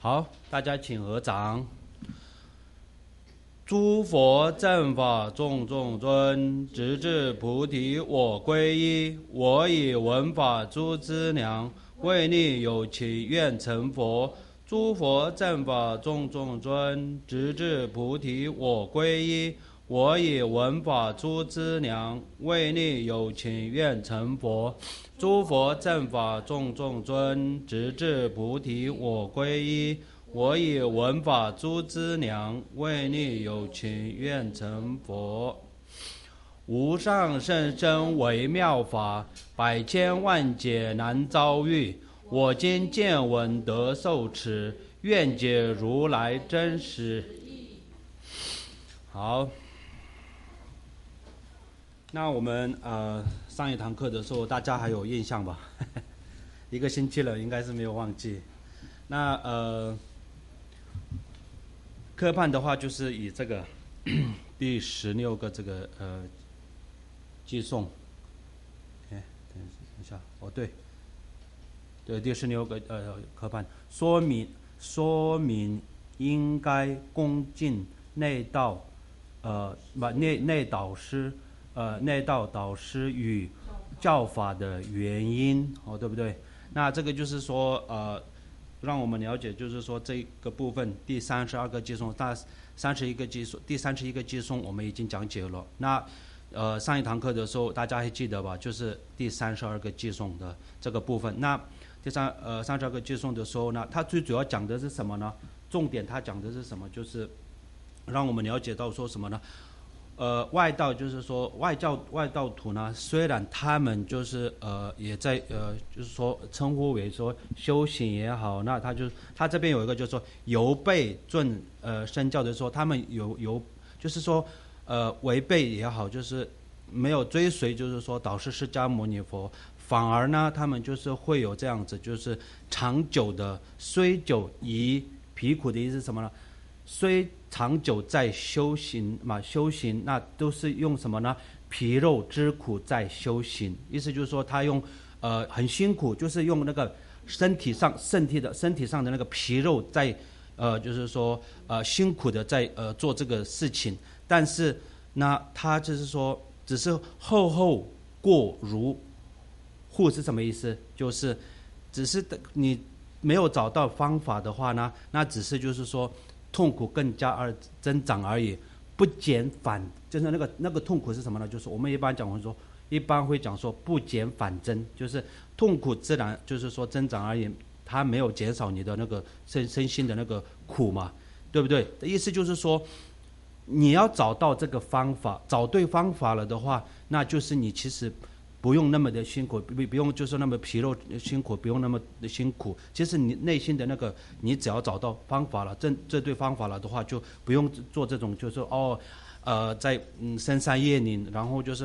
好，大家请合掌。诸佛正法众众尊，直至菩提我归依。我以闻法诸资粮，为利有情愿成佛。诸佛正法众众尊，直至菩提我归依。我以闻法诸资粮，为利有情愿成佛。诸佛正法众众尊，直至菩提我归依。我以闻法诸资粮，为利有情愿成佛。无上甚深微妙法，百千万劫难遭遇。我今见闻得受持，愿解如来真实义。好，那我们上一堂课的时候，大家还有印象吧？一个星期了，应该是没有忘记。那科判的话，就是以这个第16个这个寄送，等一下，对，第16个科判说明应该恭敬内道内道导师与教法的原因，对不对？那这个就是说让我们了解，就是说这个部分第32个寄送，第31个寄送我们已经讲解了。那上一堂课的时候大家还记得吧？就是第32个寄送的这个部分。那第32个寄送的时候呢，它最主要讲的是什么呢？重点它讲的是什么？就是让我们了解到说什么呢？外道就是说外道徒呢，虽然他们就是也在就是说称呼为说修行也好，那他这边有一个就是说由背尊身教的说，他们有就是说违背也好，就是没有追随就是说导师释迦牟尼佛，反而呢他们就是会有这样子，就是长久的虽久宜疲苦的意思是什么呢？虽长久在修行嘛，修行那都是用什么呢？皮肉之苦在修行，意思就是说他用很辛苦，就是用那个身体上的那个皮肉在就是说辛苦的在做这个事情，但是那他就是说只是后过如护是什么意思？就是只是你没有找到方法的话呢，那只是就是说痛苦更加增长而已，不减反，就是那个痛苦是什么呢？就是我们一般会讲说不减反增，就是痛苦自然就是说增长而已，它没有减少你的那个身心的那个苦嘛，对不对？的意思就是说，你要找到这个方法，找对方法了的话，那就是你其实不用那么的辛苦，不用就是那么疲肉辛苦，不用那么的辛苦。其实你内心的那个，你只要找到方法了，这对方法了的话，就不用做这种就是在深山野岭，然后就是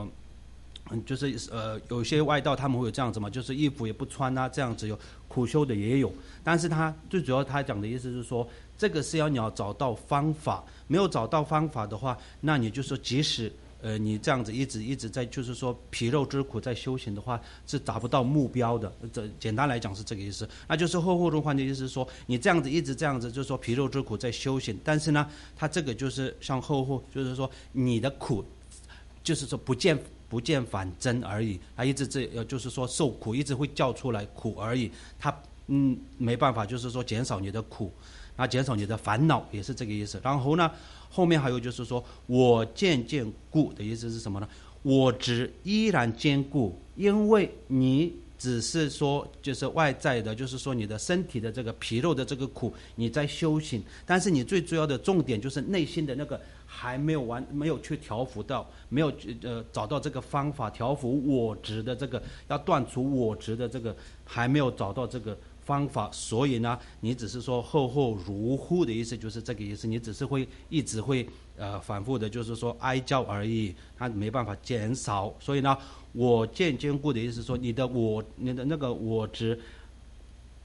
有些外道他们会有这样子嘛，就是衣服也不穿啊，这样子有苦修的也有。但是他最主要他讲的意思是说，这个是你要找到方法，没有找到方法的话，那你就说即使你这样子一直在就是说皮肉之苦在修行的话，是达不到目标的。简单来讲是这个意思。那就是后轮换的意思是说，你这样子一直这样子，就是说皮肉之苦在修行，但是呢，它这个就是像后就是说你的苦，就是说不见反增而已。它一直就是说受苦一直会叫出来苦而已，它没办法就是说减少你的苦。那减少你的烦恼也是这个意思。然后呢，后面还有就是说我渐固的意思是什么呢？我执依然坚固，因为你只是说就是外在的，就是说你的身体的这个皮肉的这个苦你在修行，但是你最主要的重点就是内心的那个还没有去调伏到，没有找到这个方法调伏我执的这个，要断除我执的这个还没有找到这个方法，所以呢，你只是说后如护的意思，就是这个意思。你只是一直会反复的，就是说哀叫而已，它没办法减少。所以呢，我渐坚固的意思说，你的那个我执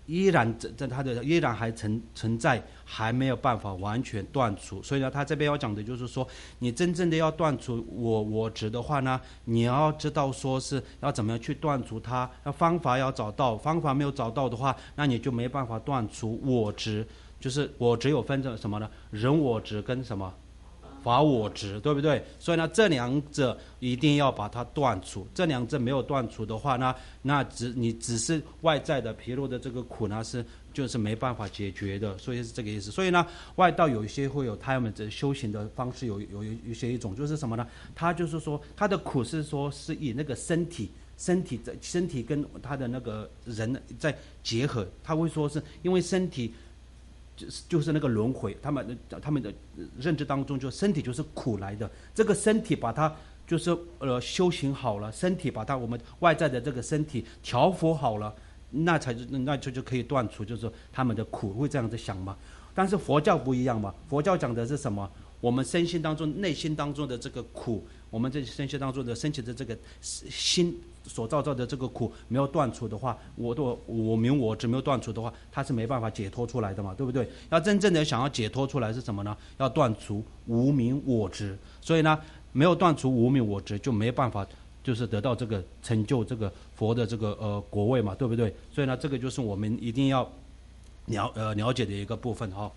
依然它的依然还存在，还没有办法完全断除。所以呢，他这边要讲的就是说，你真正的要断除我执的话呢，你要知道说是要怎么样去断除它，方法要找到，方法没有找到的话，那你就没办法断除我执。就是我执有分成什么呢？人我执跟什么？法我执，对不对？所以呢，这两者一定要把它断除。这两者没有断除的话呢，那你只是外在的疲劳的这个苦呢，就是没办法解决的。所以是这个意思。所以呢，外道有一些会有他们的修行的方式，有一些一种就是什么呢？他就是说他的苦是说是以那个身体跟他的那个人在结合，他会说是因为身体。就是那个轮回，他们的认知当中，就身体就是苦来的。这个身体把它就是修行好了，身体把它我们外在的这个身体调伏好了，那就可以断除，就是他们的苦，会这样子想嘛。但是佛教不一样嘛，佛教讲的是什么？我们身心当中、内心当中的这个苦，我们这身心当中的升起的这个心所造的这个苦没有断除的话，我明我执没有断除的话，它是没办法解脱出来的嘛，对不对？要真正的想要解脱出来是什么呢？要断除无明我执。所以呢，没有断除无明我执，就没办法就是得到这个成就这个佛的这个果位嘛，对不对？所以呢，这个就是我们一定要了解的一个部分哈。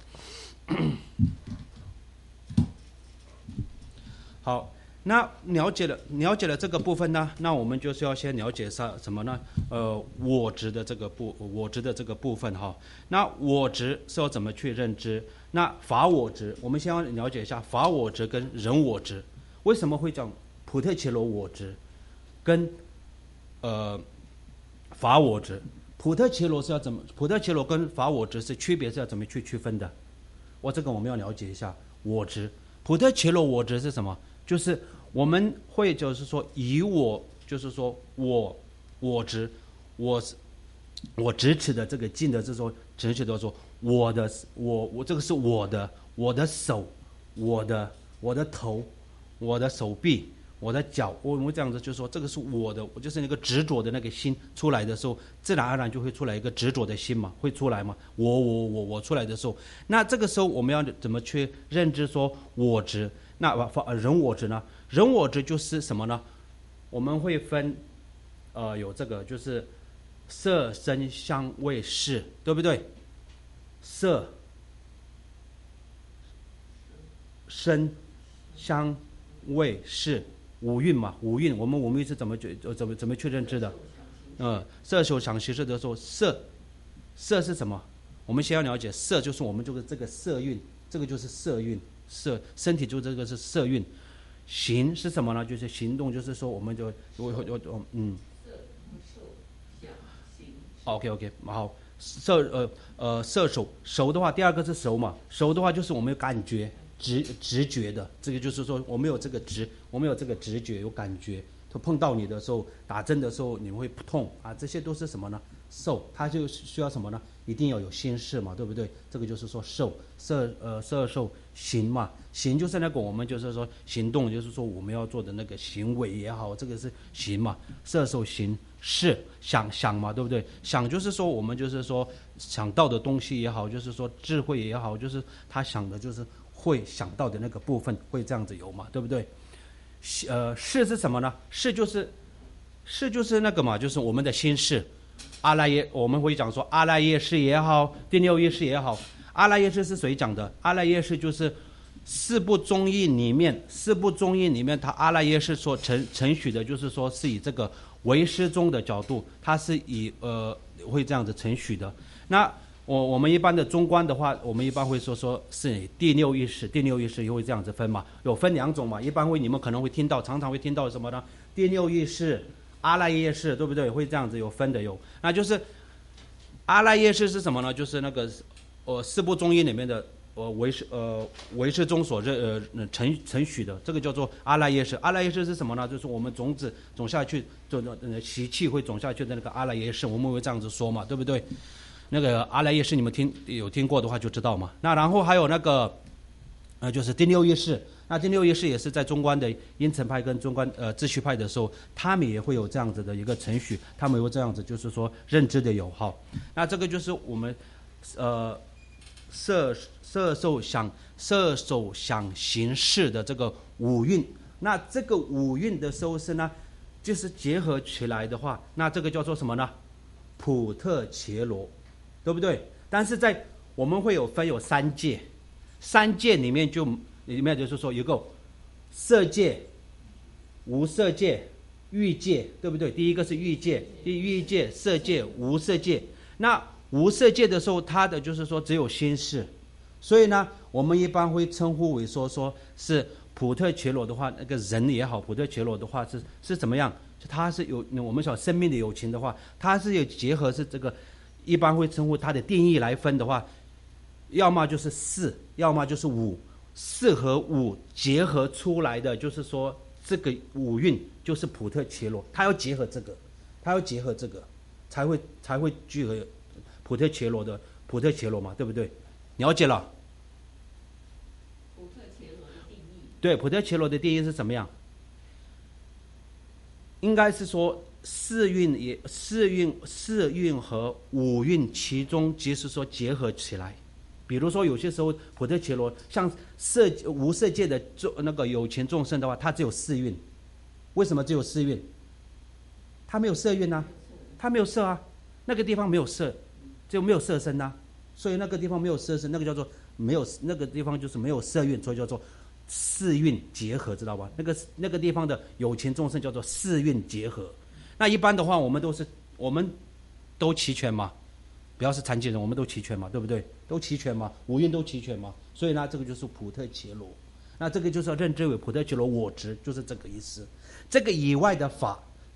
好，那了解了这个部分呢，那我们就是要先了解什么呢？我执的这个部分哈。那我执是要怎么去认知？那法我执，我们先要了解一下法我执跟人我执。为什么会讲普特伽罗我执跟法我执？普特伽罗跟法我执是区别是要怎么去区分的？这个我们要了解一下我执。普特伽罗我执是什么？就是我们会就是说以我就是说我执我执持的这个境的这种程序，都说我这个是我的手，我的头，我的手臂，我的脚，我们这样子就说这个是我的，我就是那个执着的那个心出来的时候，自然而然就会出来一个执着的心嘛，会出来嘛。我出来的时候，那这个时候我们要怎么去认知说我执？那人我执呢？人我执就是什么呢？我们会分有这个就是色声香味识，对不对？色声香味识五蕴嘛，五蕴我们五蕴是怎么去认知的？色受想行识的时候，色是什么？我们先要了解色就是我们就是这个色蕴，这个就是色蕴。身体就这个是色蕴。行是什么呢？就是行动，就是说我们就OK 好。色熟的话，第二个是熟嘛，熟的话就是我们有感觉直觉的，这个就是说我们有这个直觉有感觉，碰到你的时候，打针的时候你会痛啊，这些都是什么呢？受，它就需要什么呢？一定要有心事嘛，对不对？这个就是说受色受行嘛，行就是那个我们就是说行动，就是说我们要做的那个行为也好，这个是行嘛。色受行识想嘛，对不对？想就是说我们就是说想到的东西也好，就是说智慧也好，就是他想的就是会想到的那个部分会这样子有嘛，对不对？识是什么呢？识就是那个嘛，就是我们的心识。阿赖耶，我们会讲说阿赖耶识也好，第六意识也好。阿赖耶识是谁讲的？阿赖耶识就是四部宗义里面，它阿赖耶识所承许的，就是说是以这个唯识宗的角度，它是以会这样子承许的。那我们一般的中观的话，我们一般会说是以第六意识又会这样子分嘛，有分两种嘛。一般你们可能会听到，常常会听到什么呢？第六意识。阿赖耶识，对不对？会这样子有分的有，那就是阿赖耶识是什么呢？就是那个四部宗义里面的唯识宗所承许的，这个叫做阿赖耶识。阿赖耶识是什么呢？就是我们种子种下去，习气会种下去的那个阿赖耶识，我们会这样子说嘛，对不对？那个阿赖耶识你们有听过的话就知道嘛。那然后还有那个就是第六意识。 那第六意识也是在中观的因乘派跟中观秩序派的时候，他们也会有这样子的一个程序，他们有这样子就是说认知的有好。那这个就是我们色受想行识的这个五蕴。那这个五蕴的收拾呢，就是结合起来的话，那这个叫做什么呢？普特伽罗，对不对？但是在我们会分有三界，三界里面就是说有个色界、无色界、欲界，对不对？第一个是欲界，欲界、色界、无色界。那无色界的时候，它的就是说只有心识，所以呢，我们一般会称呼为说是普特伽罗的话，那个人也好，普特伽罗的话是怎么样？它是有我们讲生命的友情的话，它是有结合是这个，一般会称呼它的定义来分的话，要么就是四，要么就是五，四和五结合出来的，就是说这个五蕴就是普特伽罗，它要结合这个，才会聚合普特伽罗嘛，对不对？了解了。 普特伽罗的定义。 对，普特伽罗的定义是怎么样？应该是说四蕴和五蕴其中即是说结合起来。比如说有些时候普特伽罗像无色界的那个有情众生的话，它只有四蕴。为什么只有四蕴？它没有色蕴啊，它没有色啊，那个地方没有色，就没有色身啊，所以那个地方没有色身，那个叫做没有，那个地方就是没有色蕴，所以叫做四蕴结合，知道吧？那个地方的有情众生叫做四蕴结合。那一般的话，我们都齐全嘛，不要是残疾人，我们都齐全嘛，对不对？都齐全嘛，五蕴都齐全嘛，所以呢，这个就是普特伽罗。那这个就是要认知为普特伽罗我执，就是这个意思。这个以外的法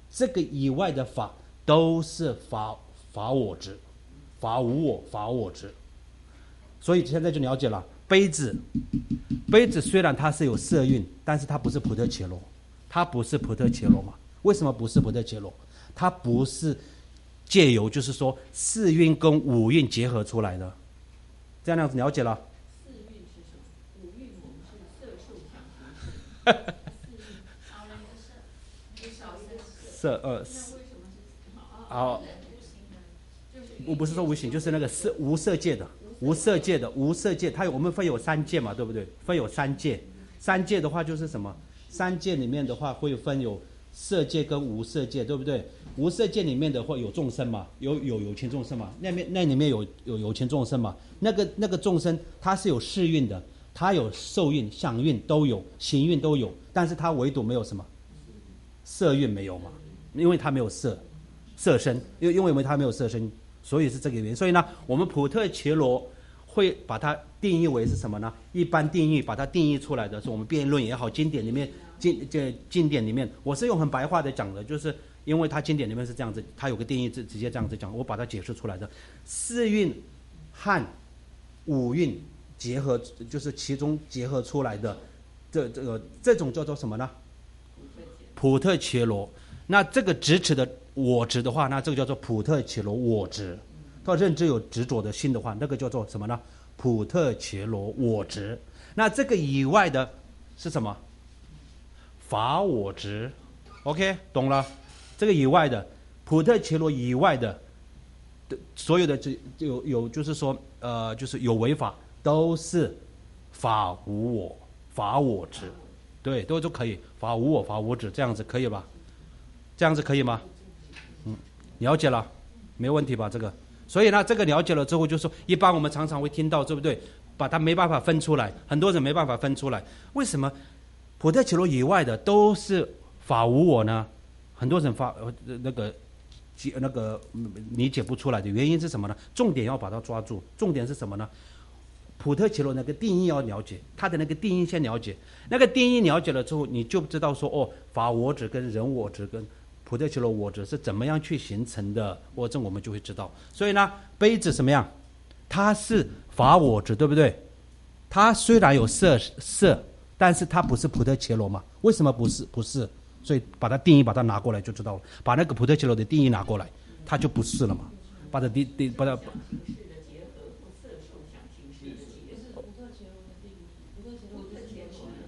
都是法我执，法无我，法我执。所以现在就了解了，杯子虽然它是有色蕴，但是它不是普特伽罗，它不是普特伽罗嘛？为什么不是普特伽罗？它不是借由就是说四蕴跟五蕴结合出来的，这样子了解了。 四蕴是什么？五蕴我们是色受想行识。少了一个色，就少一个色。那为什么是好？ 我不是说无形，就是那个无色界的，我们分有三界嘛，对不对？分有三界，三界的话就是什么？三界里面的话会分有色界跟无色界，对不对？无色界里面的话有众生嘛，有情众生嘛，那里面有有情众生嘛，那个众生它是有识蕴的，它有受蕴、想蕴都有，行蕴都有，但是它唯独没有什么色蕴没有嘛，因为它没有色身，因为它没有色身，所以是这个原因。所以呢，我们普特伽罗会把它定义为是什么呢？一般定义把它定义出来的是我们辩论也好，经典里面经典里面，我是用很白话的讲的，就是因为它经典里面是这样子，它有个定义直接这样子讲，我把它解释出来的。四蕴和五蕴结合，就是其中结合出来的这种叫做什么呢？普特伽罗。那这个直指的我执的话，那这个叫做普特伽罗我执。他认知有执着的心的话，那个叫做什么呢？普特伽罗我执。那这个以外的是什么？法我执。 OK， 懂了。这个以外的普特伽罗以外的所有的有就是说就是有为法都是法无我，法我执。对，都可以，法无我，法无执，这样子可以吧？这样子可以吗？了解了，没问题吧？这个，所以呢，这个了解了之后，就是说一般我们常常会听到，对不对？把它没办法分出来，很多人没办法分出来。为什么普特伽罗以外的都是法无我呢？很多人那个理解不出来的原因是什么呢？重点要把它抓住。重点是什么呢？普特伽罗那个定义要了解，它的那个定义先了解。那个定义了解了之后，你就知道说哦，法我执跟人我执跟普特伽罗我执是怎么样去形成的，这我们就会知道。所以呢，杯子什么样？它是法我执，对不对？它虽然有色，但是它不是普特伽罗嘛？为什么不是？不是，所以把它定义把它拿过来就知道了。把那个普特伽罗的定义拿过来，它就不是了嘛。把它把它。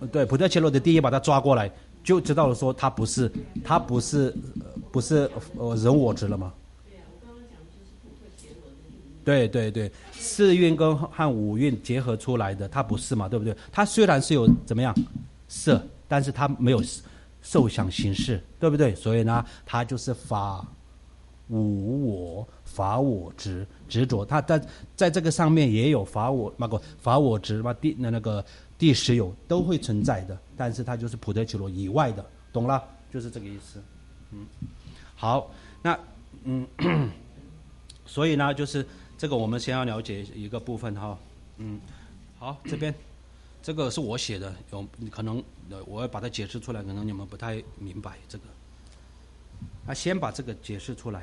对，普特伽罗的定义把它抓过来，就知道说它不是人我执了吗？ 对啊，我刚刚讲的就是普特伽罗的定义。 对对对，四蕴和五蕴结合出来的，它不是嘛，对不对？它虽然是有怎么样色，但是它没有受想行识，对不对？所以呢，它就是法无我，法我执着。它在这个上面也有法我执嘛，第十有都会存在的，但是它就是普特伽罗以外的，懂了？就是这个意思。好，那所以呢，就是这个我们先要了解一个部分哈。好，这边这个是我写的，可能我要把它解释出来，可能你们不太明白这个。先把这个解释出来。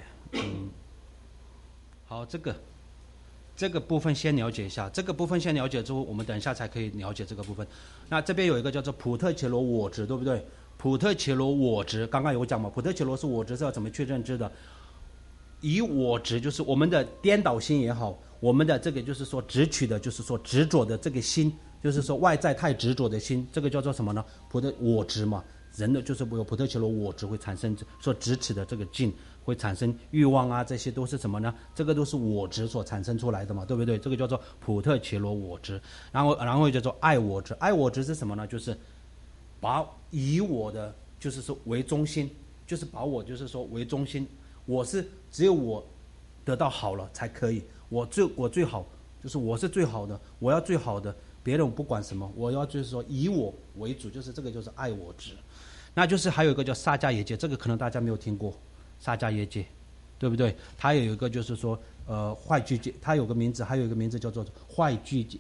好，这个部分先了解一下，这个部分先了解之后，我们等一下才可以了解这个部分。那这边有一个叫做普特伽罗我执，对不对？普特伽罗我执，刚刚有讲嘛，普特伽罗是我执是要怎么去认知的？以我执就是我们的颠倒心也好，我们的这个就是说执取的，就是说执着的这个心，就是说外在太执着的心，这个叫做什么呢？普特我执嘛，人的就是有普特伽罗我执会产生说执取的这个境，会产生欲望啊，这些都是什么呢？这个都是我执所产生出来的嘛，对不对？这个叫做普特伽罗我执，然后叫做爱我执。爱我执是什么呢？就是把以我的就是说为中心，就是把我就是说为中心，我是只有我得到好了才可以，我最好，就是我是最好的，我要最好的，别人不管什么，我要就是说以我为主，就是这个就是爱我执。那就是还有一个叫萨迦耶戒，这个可能大家没有听过，萨迦耶戒，对不对？它有一个就是说坏聚戒，它有个名字，还有一个名字叫做坏聚戒，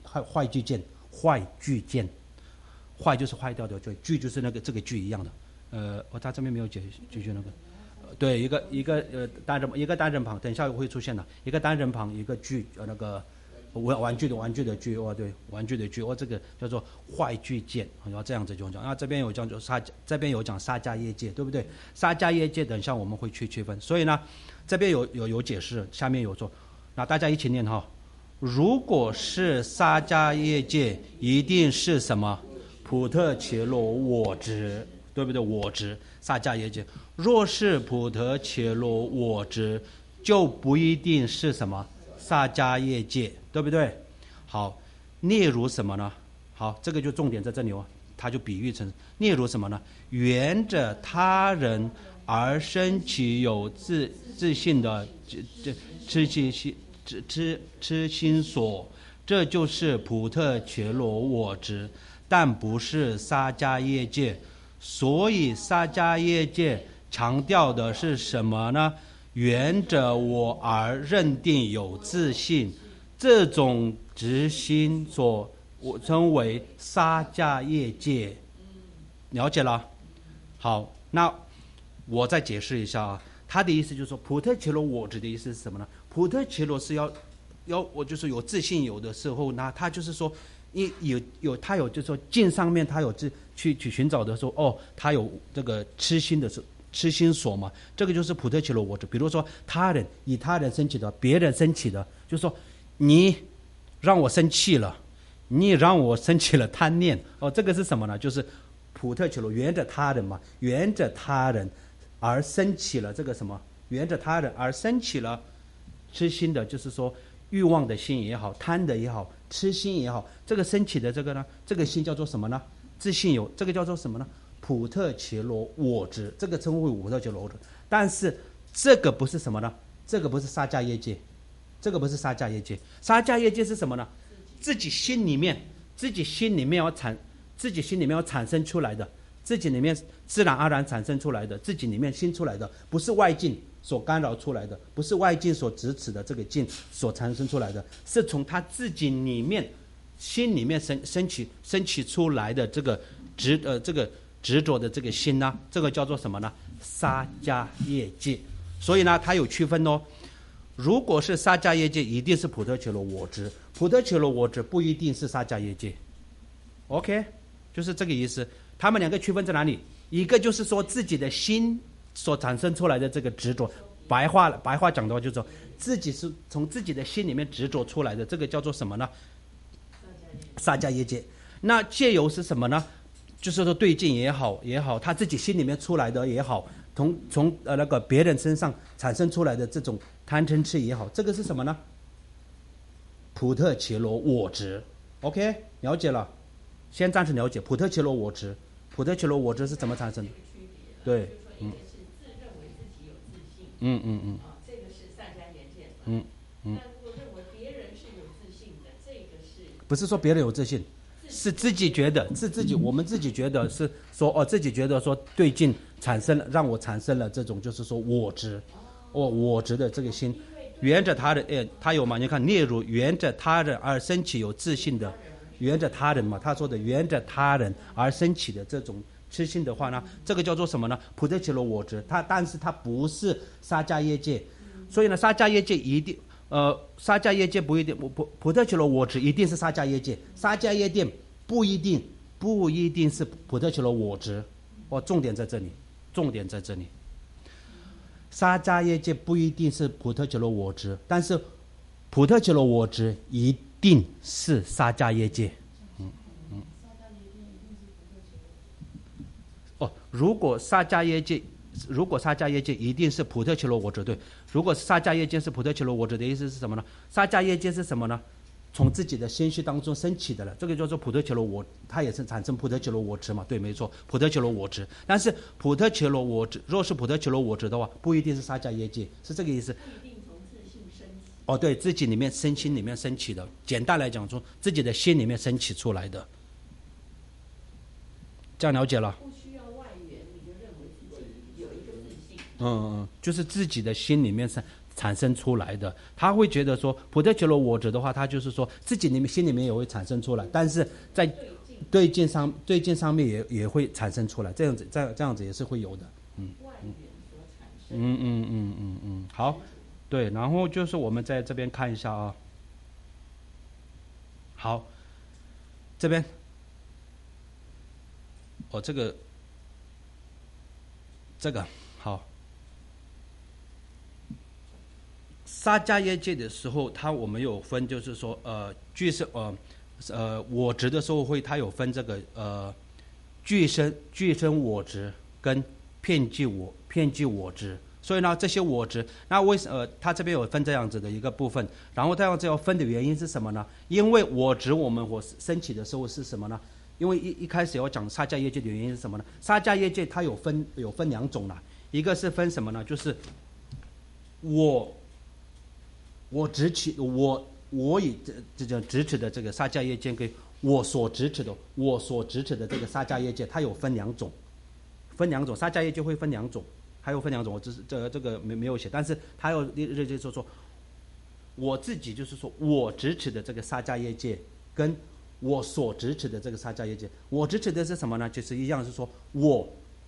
坏就是坏掉的，聚就是那个这个聚一样的。他这边没有解那个。对，一个单人旁，等一下会出现的，一个单人旁，一个具那个玩具的具，对，玩具的具，这个叫做坏具件，然后这样子就讲。那这边有讲这边有讲沙迦耶戒，对不对？沙迦耶戒等一下我们会去区分，所以呢，这边有解释，下面有说，那大家一起念哈。如果是沙迦耶戒，一定是什么？普特伽罗我执，对不对？我执萨迦耶戒。若是普特伽罗我执，就不一定是什么萨迦耶戒，对不对？好，例如什么呢？好，这个就重点在这里哦，它就比喻成例如什么呢？缘着他人而生起有自信的痴心所，这就是普特伽罗我执，但不是沙迦耶戒。所以沙迦耶戒强调的是什么呢？缘着我而认定有自信，这种执心所我称为沙迦耶戒。了解了？好，那我再解释一下啊。他的意思就是说，普特伽罗我执的意思是什么呢？普特伽罗是要我就是有自信有的时候呢，他就是说他有就是说境上面他有去寻找的时候，他有这个痴心所嘛，这个就是普特伽罗我执。比如说以他人生起的，别人生起的，就是说你让我生气了，你让我生起了贪念，这个是什么呢？就是普特伽罗缘着他人嘛，缘着他人而生起了这个什么？缘着他人而生起了痴心的，就是说欲望的心也好，贪的也好，痴心也好，这个升起的这个呢，这个心叫做什么呢？自信有，这个叫做什么呢？普特伽罗我执，这个称呼为普特伽罗我执。但是这个不是什么呢？这个不是沙迦耶戒，这个不是沙迦耶戒。沙迦耶戒是什么呢？自己心里面要产生出来的，自己里面自然而然产生出来的，自己里面心出来的，不是外境所干扰出来的，不是外境所指使的这个境所产生出来的，是从他自己里面心里面升起出来的这个执着的这个心呢，这个叫做什么呢？沙迦耶戒。所以呢，它有区分哦。如果是沙迦耶戒，一定是普特伽罗我执；普特伽罗我执不一定是沙迦耶戒。OK， 就是这个意思。他们两个区分在哪里？一个就是说自己的心所产生出来的这个执着，白话讲的话就是说，自己是从自己的心里面执着出来的，这个叫做什么呢？沙迦耶戒。那戒由是什么呢？ 就是说对境也好，他自己心里面出来的也好，从那个别人身上产生出来的这种贪嗔痴也好，这个是什么呢？普特伽罗我执。OK， 了解了，先暂时了解普特伽罗我执。普特伽罗我执是怎么产生的？对， 一个是自认为自己有自信，这个是萨迦耶见，那如果认为别人是有自信的，这个是不是说别人有自信，是自己觉得，是自己，我们自己觉得是说自己觉得说对境产生了，让我产生了这种就是说我执，我执的这个心，缘着他人，他有嘛？你看，例如缘着他人而升起有自信的，缘着他人嘛，他说的缘着他人而升起的这种痴心的话呢，这个叫做什么呢？普特伽罗我执，但是它不是萨迦耶戒，所以呢，萨迦耶戒一定。萨迦耶戒不一定，普特伽罗我执一定是萨迦耶戒，萨迦耶戒不一定是普特伽罗我执。重点在这里，萨迦耶戒不一定是普特伽罗我执，但是普特伽罗我执一定是萨迦耶戒。如果萨迦耶戒一定是普特伽罗我执，对。如果萨迦耶戒是普特伽罗我执的意思是什么呢？萨迦耶戒是什么呢？从自己的心绪当中升起的了，这个叫做普特伽罗我，它也是产生普特伽罗我执嘛？对，没错，普特伽罗我执。但是普特伽罗我执，若是普特伽罗我执的话，不一定是萨迦耶戒，是这个意思。 不一定从自信升起。 对，自己里面心里面升起的，简单来讲说，自己的心里面升起出来的，这样了解了？就是自己的心里面产生出来的，他会觉得说普特伽罗我执的话，他就是说自己心里面也会产生出来，但是在对境上面也会产生出来，这样子也是会有的。好，对，然后就是我们在这边看一下啊，好，这边，这个好。萨迦耶戒的时候，我们有分，就是说，俱生，我执的时候它有分这个俱生我执跟遍计我执。所以呢，这些我执，那为什么它这边有分这样子的一个部分？然后这样子要分的原因是什么呢？因为我执我升起的时候是什么呢？因为一开始要讲萨迦耶戒的原因是什么呢？萨迦耶戒它有分两种啦，一个是分什么呢？就是我执起我以这种执持的这个萨迦耶戒跟我所执持的这个萨迦耶戒，它有分两种，萨迦耶戒会分两种，还有分两种，我只是这个没有写，但是它要就是说我自己就是说我执持的这个萨迦耶戒跟我所执持的这个萨迦耶戒，我执持的是什么呢？就是一样是说我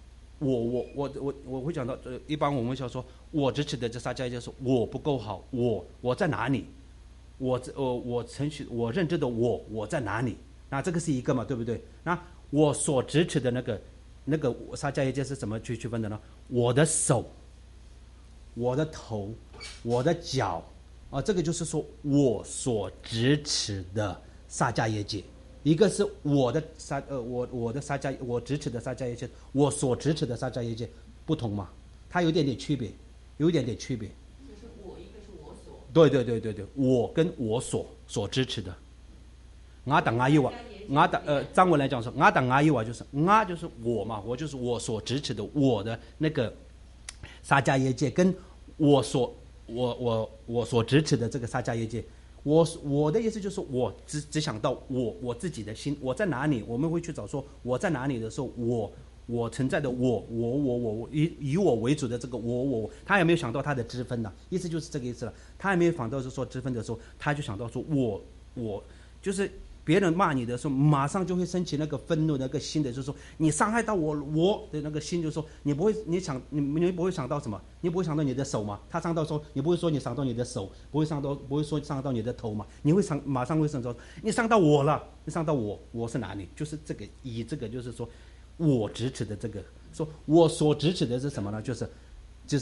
会讲到一般我们想说我执持的这萨迦耶戒是我不够好，我在哪里？我程序我认知的我在哪里？那这个是一个嘛，对不对？那我所执持的那个萨迦耶戒是怎么去区分的呢？我的手、我的头、我的脚这个就是说我所执持的萨迦耶戒。一个是我的萨迦我执持的萨迦耶戒，我所执持的萨迦耶戒不同嘛，它有一点点区别。 就是我一个是我所。 对，我跟我所支持的。阿达阿伊瓦，藏文来讲说，阿达阿伊瓦就是就是我嘛，我就是我所支持的我的那个萨迦耶戒，跟我所支持的这个萨迦耶戒。我的意思就是我只想到我自己的心，我在哪里？我们会去找说我在哪里的时候，我存在的我以我为主的这个我，他也没有想到他的支分呢，意思就是这个意思了。他也没有想到是说支分的时候，他就想到说我就是别人骂你的时候，马上就会升起那个愤怒那个心的，就是说你伤害到我的那个心，就是说你不会想到什么？你不会想到你的手嘛？他伤到说你不会说你伤到你的手，不会说伤到你的头嘛？你会马上会想到你伤到我了，你伤到我是哪里？就是这个以这个就是说我支持的这个，说我所支持的是什么呢？就是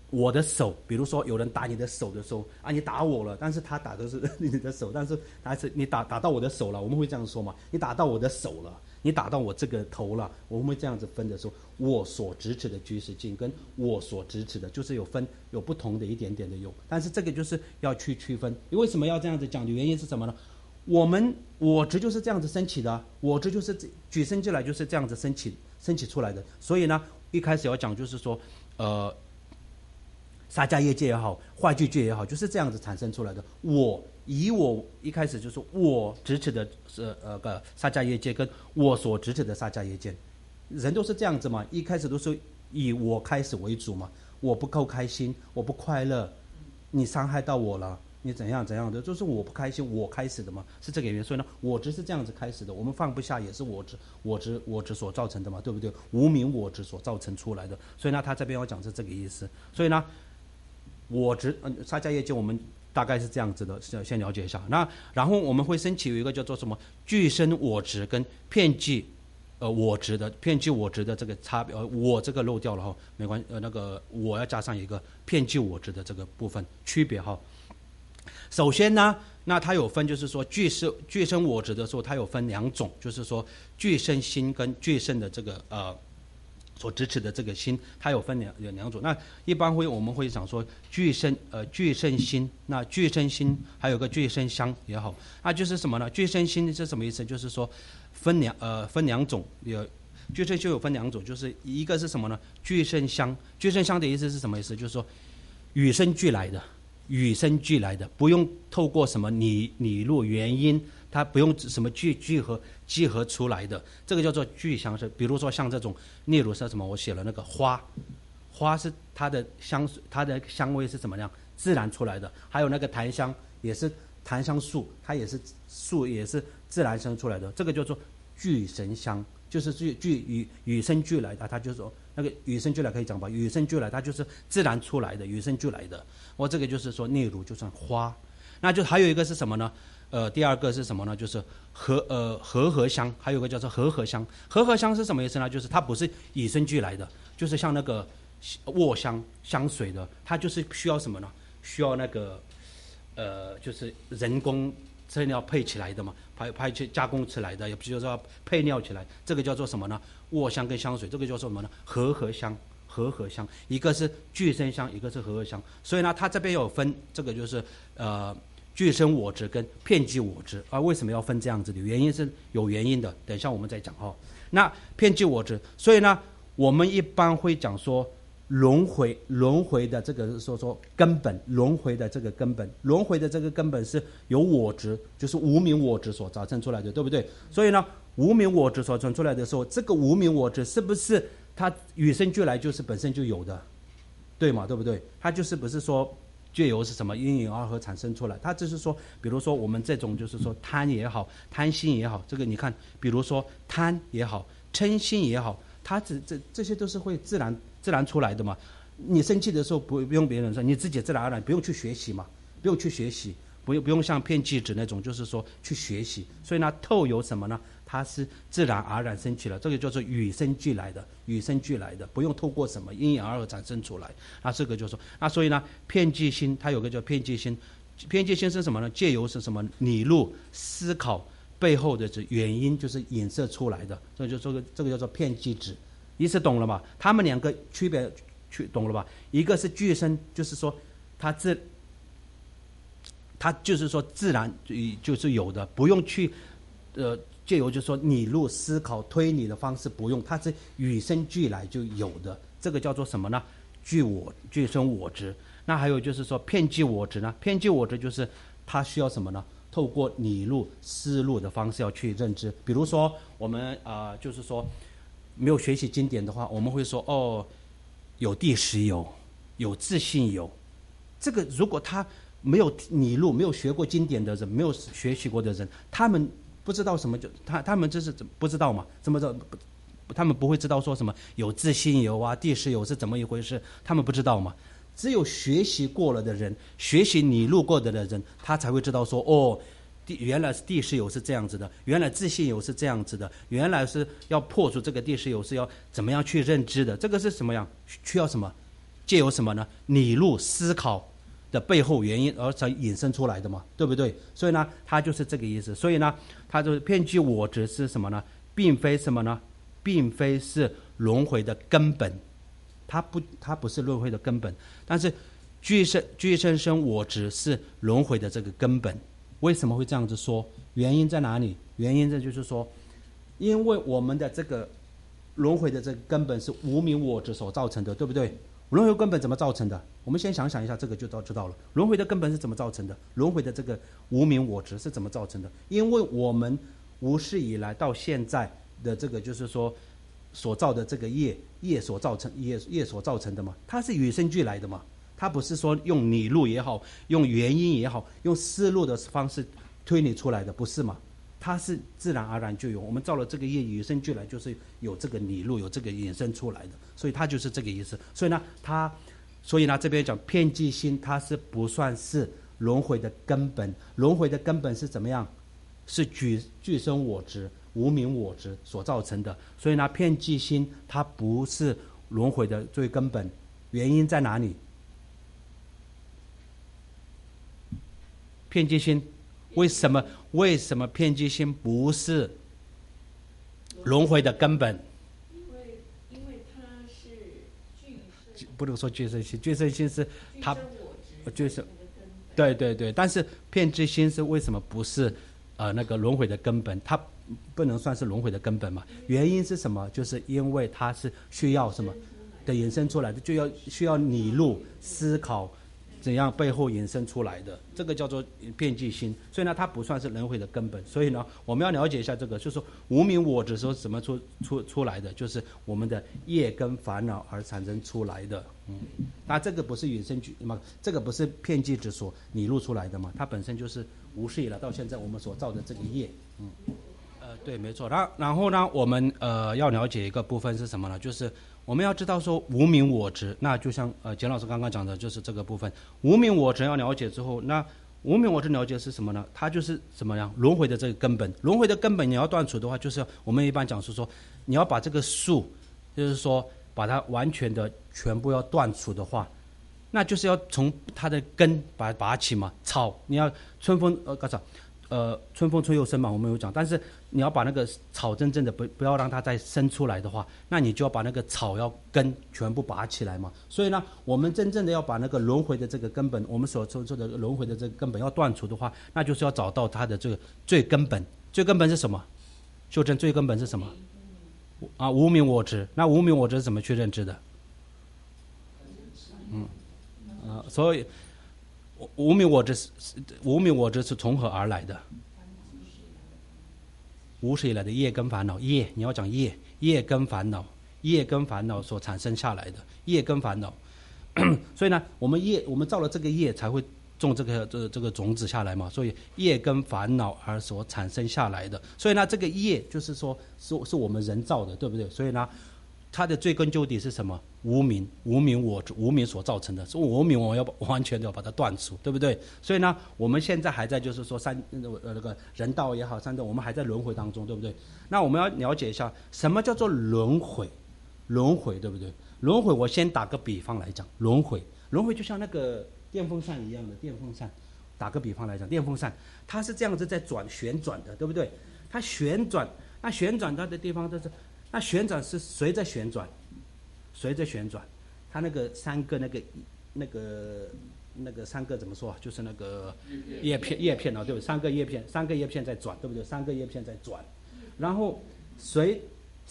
我的手，比如说有人打你的手的时候啊，你打我了，但是他打的是你的手，但是你打到我的手了，我们会这样说嘛？你打到我的手了，你打到我这个头了，我们会这样子分的时候，我所直指的居士境跟我所直指的，就是有不同的一点点的用，但是这个就是要去区分。为什么要这样子讲的原因是什么呢？我执就是这样子升起的，我执就是举升起来就是这样子升起出来的，所以呢，一开始要讲就是说，沙迦业界也好，坏聚界也好，就是这样子产生出来的。我一开始就是我直指的沙迦业界跟我所直指的沙迦业界，人都是这样子嘛，一开始都是以我开始为主嘛，我不够开心，我不快乐，你伤害到我了，你怎样的，就是我不开心，我开始的嘛，是这个原因。所以呢，我执是这样子开始的，我们放不下也是我执所造成的嘛，对不对？无明我执所造成出来的，所以呢，他这边要讲是这个意思。所以呢，我执沙迦业界我们大概是这样子的，先了解一下。那然后我们会升起有一个叫做什么具身我执跟遍计我执的遍计我执的这个差别，我这个漏掉了哈，没关系，那个我要加上一个遍计我执的这个部分区别哈。首先呢，那它有分，就是说具身我执的时候，它有分两种，就是说具身心跟具身的这个所支持的这个心，它有分两种。那一般我们会讲说具身心，那具身心还有个具身相也好，那就是什么呢？具身心是什么意思？就是说分两种，具身就有分两种，就是一个是什么呢？具身相的意思是什么意思？就是说与生俱来的，不用透过什么理路原因，它不用什么聚合出来的，这个叫做具相是。比如说像这种，例如说什么，我写了那个花是它的香味是怎么样自然出来的，还有那个檀香也是檀香树，它也是树也是自然生出来的，这个叫做具神香，就是与生俱来的，它就是说那个与生俱来可以讲吧，与生俱来它就是自然出来的，与生俱来的。我这个就是说例如就算花，那就还有一个是什么呢？第二个是什么呢？就是和香，还有个叫做和香。和香是什么意思呢？就是它不是与生俱来的，就是像那个卧香水的，它就是需要什么呢？需要那个就是人工这料配起来的嘛，配去加工起来的，也不就是说配料起来，这个叫做什么呢？卧香跟香水，这个叫做什么呢？和香。一个是具身香，一个是和香，所以呢，它这边有分，这个就是具身我执跟遍计我执啊。为什么要分这样子的？原因是有原因的，等一下我们再讲哈。那遍计我执，所以呢，我们一般会讲说轮回的这个说根本，轮回的这个根本是由我执，就是无明我执所造成出来的，对不对？所以呢，无明我执所造成出来的时候，这个无明我执是不是它与生俱来就是本身就有的，对吗？对不对？它就是不是说借由是什么因缘而合产生出来，它就是说，比如说我们这种就是说贪也好，贪心也好，这个你看，比如说贪也好，嗔心也好，它这些都是会自然出来的嘛。你生气的时候不用别人说，你自己自然而然不用去学习嘛，不用像骗记者那种，就是说去学习。所以呢，透有什么呢？它是自然而然生起了，这个叫做与生俱来的，不用透过什么因缘而产生出来。那这个就是说，那所以呢，遍计心它有个叫遍计心，遍计心是什么呢？借由是什么理路思考背后的原因，就是引射出来的，所以就这个叫做遍计指，意思懂了吗？他们两个区别懂了吧？一个是具身，就是说它就是说自然就是有的，不用去借由就是说理路思考推理的方式不用，它是与生俱来就有的，这个叫做什么呢？具身我执。那还有就是说遍计我执呢？遍计我执就是它需要什么呢？透过理路思路的方式要去认知。比如说我们就是说没有学习经典的话，我们会说有地识有，有自性有。这个如果他没有理路，没有学过经典的人，没有学习过的人，他们不知道什么他们这是不知道嘛？怎么着？他们不会知道说什么有自性有啊，地识有是怎么一回事？他们不知道嘛？只有学习过了的人，学习理路过的人，他才会知道说原来是地识有是这样子的，原来自性有是这样子的，原来是要破除这个地识有是要怎么样去认知的，这个是什么样？需要什么？ 借由什么呢？拟录思考的背后原因而才引申出来的嘛，对不对？所以呢，它就是这个意思。所以呢，它就是遍计我执是什么呢？并非什么呢？并非是轮回的根本，它不是轮回的根本。但是俱生生我执是轮回的这个根本。为什么会这样子说？原因在哪里？原因这就是说，因为我们的这个轮回的这个根本是无明我执所造成的，对不对？轮回根本怎么造成的？我们先想想一下，这个就知道了。轮回的根本是怎么造成的？轮回的这个无明我执是怎么造成的？因为我们无始以来到现在的这个就是说所造的这个业所造成的嘛，它是与生俱来的嘛，它不是说用理路也好，用原因也好，用思路的方式推理出来的，不是嘛？它是自然而然就有，我们造了这个业与生俱来，就是有这个理路，有这个衍生出来的，所以它就是这个意思。所以呢，这边讲遍计心，它是不算是轮回的根本。轮回的根本是怎么样？是俱生我执、无明我执所造成的。所以呢，遍计心它不是轮回的最根本。原因在哪里？遍计心为什么遍计心不是轮回的根本？ 因为它是不能说俱生心，俱生心是它俱生， 对， 对。但是遍计心是为什么不是那个轮回的根本？它不能算是轮回的根本嘛？原因是什么？就是因为它是需要什么的衍生出来的，需要理路思考。怎样背后衍生出来的，这个叫做遍计心，所以呢，它不算是轮回的根本。所以呢，我们要了解一下这个，就是说无明我执是怎么出来的，就是我们的业跟烦恼而产生出来的。那这个不是与生俱嘛，这个不是遍计执所拟录出来的嘛，它本身就是无始以来到现在我们所造的这个业。对，没错。然后呢，我们要了解一个部分是什么呢？就是我们要知道说无明我执，那就像简老师刚刚讲的，就是这个部分。无明我执要了解之后，那无明我执了解是什么呢？它就是什么样？轮回的这个根本。轮回的根本你要断除的话，就是我们一般讲是说，你要把这个树，就是说把它完全的全部要断除的话，那就是要从它的根把它拔起嘛。草你要春风春风吹又生嘛，我们有讲，但是你要把那个草真正的不要让它再生出来的话，那你就要把那个草要根全部拔起来嘛。所以呢，我们真正的要把那个轮回的这个根本，我们所说的轮回的这个根本要断除的话，那就是要找到它的这个最根本。最根本是什么？修正最根本是什么？无明我执。那无明我执是怎么去认知的？所以无明我执是从何而来的？无始以来的业跟烦恼，业你要讲业跟烦恼所产生下来的业跟烦恼。所以呢，我们造了这个业才会种这个种子下来嘛。所以业跟烦恼而所产生下来的，所以呢，这个业就是说是我们人造的，对不对？所以呢，它的追根究底是什么？无明我执，无明所造成的。所以无明我要完全的要把它断除，对不对？所以呢，我们现在还在就是说那个人道也好，三道我们还在轮回当中，对不对？那我们要了解一下什么叫做轮回，对不对？轮回我先打个比方来讲，轮回就像那个电风扇一样的电风扇，打个比方来讲，电风扇它是这样子在旋转的，对不对？它旋转，那旋转它的地方就是那旋转是随着旋转，它那个三个三个怎么说啊？就是那个叶片啊，对不对？三个叶片在转，对不对？三个叶片在转，然后随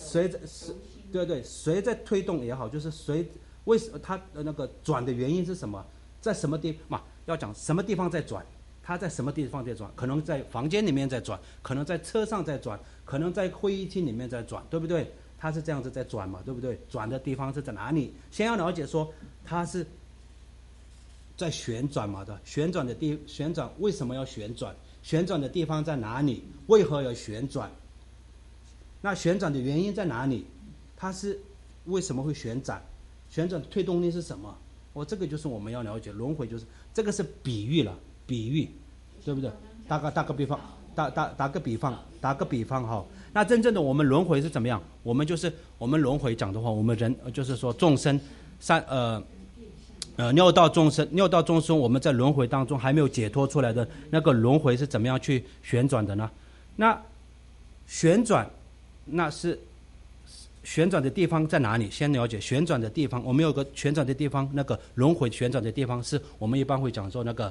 着推动也好，就是为什么它那个转的原因是什么？在什么地嘛？要讲什么地方在转？它在什么地方在转？可能在房间里面在转，可能在车上在转，可能在会议厅里面在转，对不对？它是这样子在转嘛，对不对？转的地方是在哪里？先要了解说它是在旋转嘛的，旋转为什么要旋转？旋转的地方在哪里？为何要旋转？那旋转的原因在哪里？它是为什么会旋转？旋转的推动力是什么？这个就是我们要了解轮回，就是这个是比喻，对不对？打个比方，打个比方哈。那真正的我们轮回是怎么样？我们轮回讲的话，我们人就是说众生六道众生，我们在轮回当中还没有解脱出来的那个轮回是怎么样去旋转的呢？那旋转，那是旋转的地方在哪里？先了解旋转的地方。我们有个旋转的地方，那个轮回旋转的地方，是我们一般会讲说那个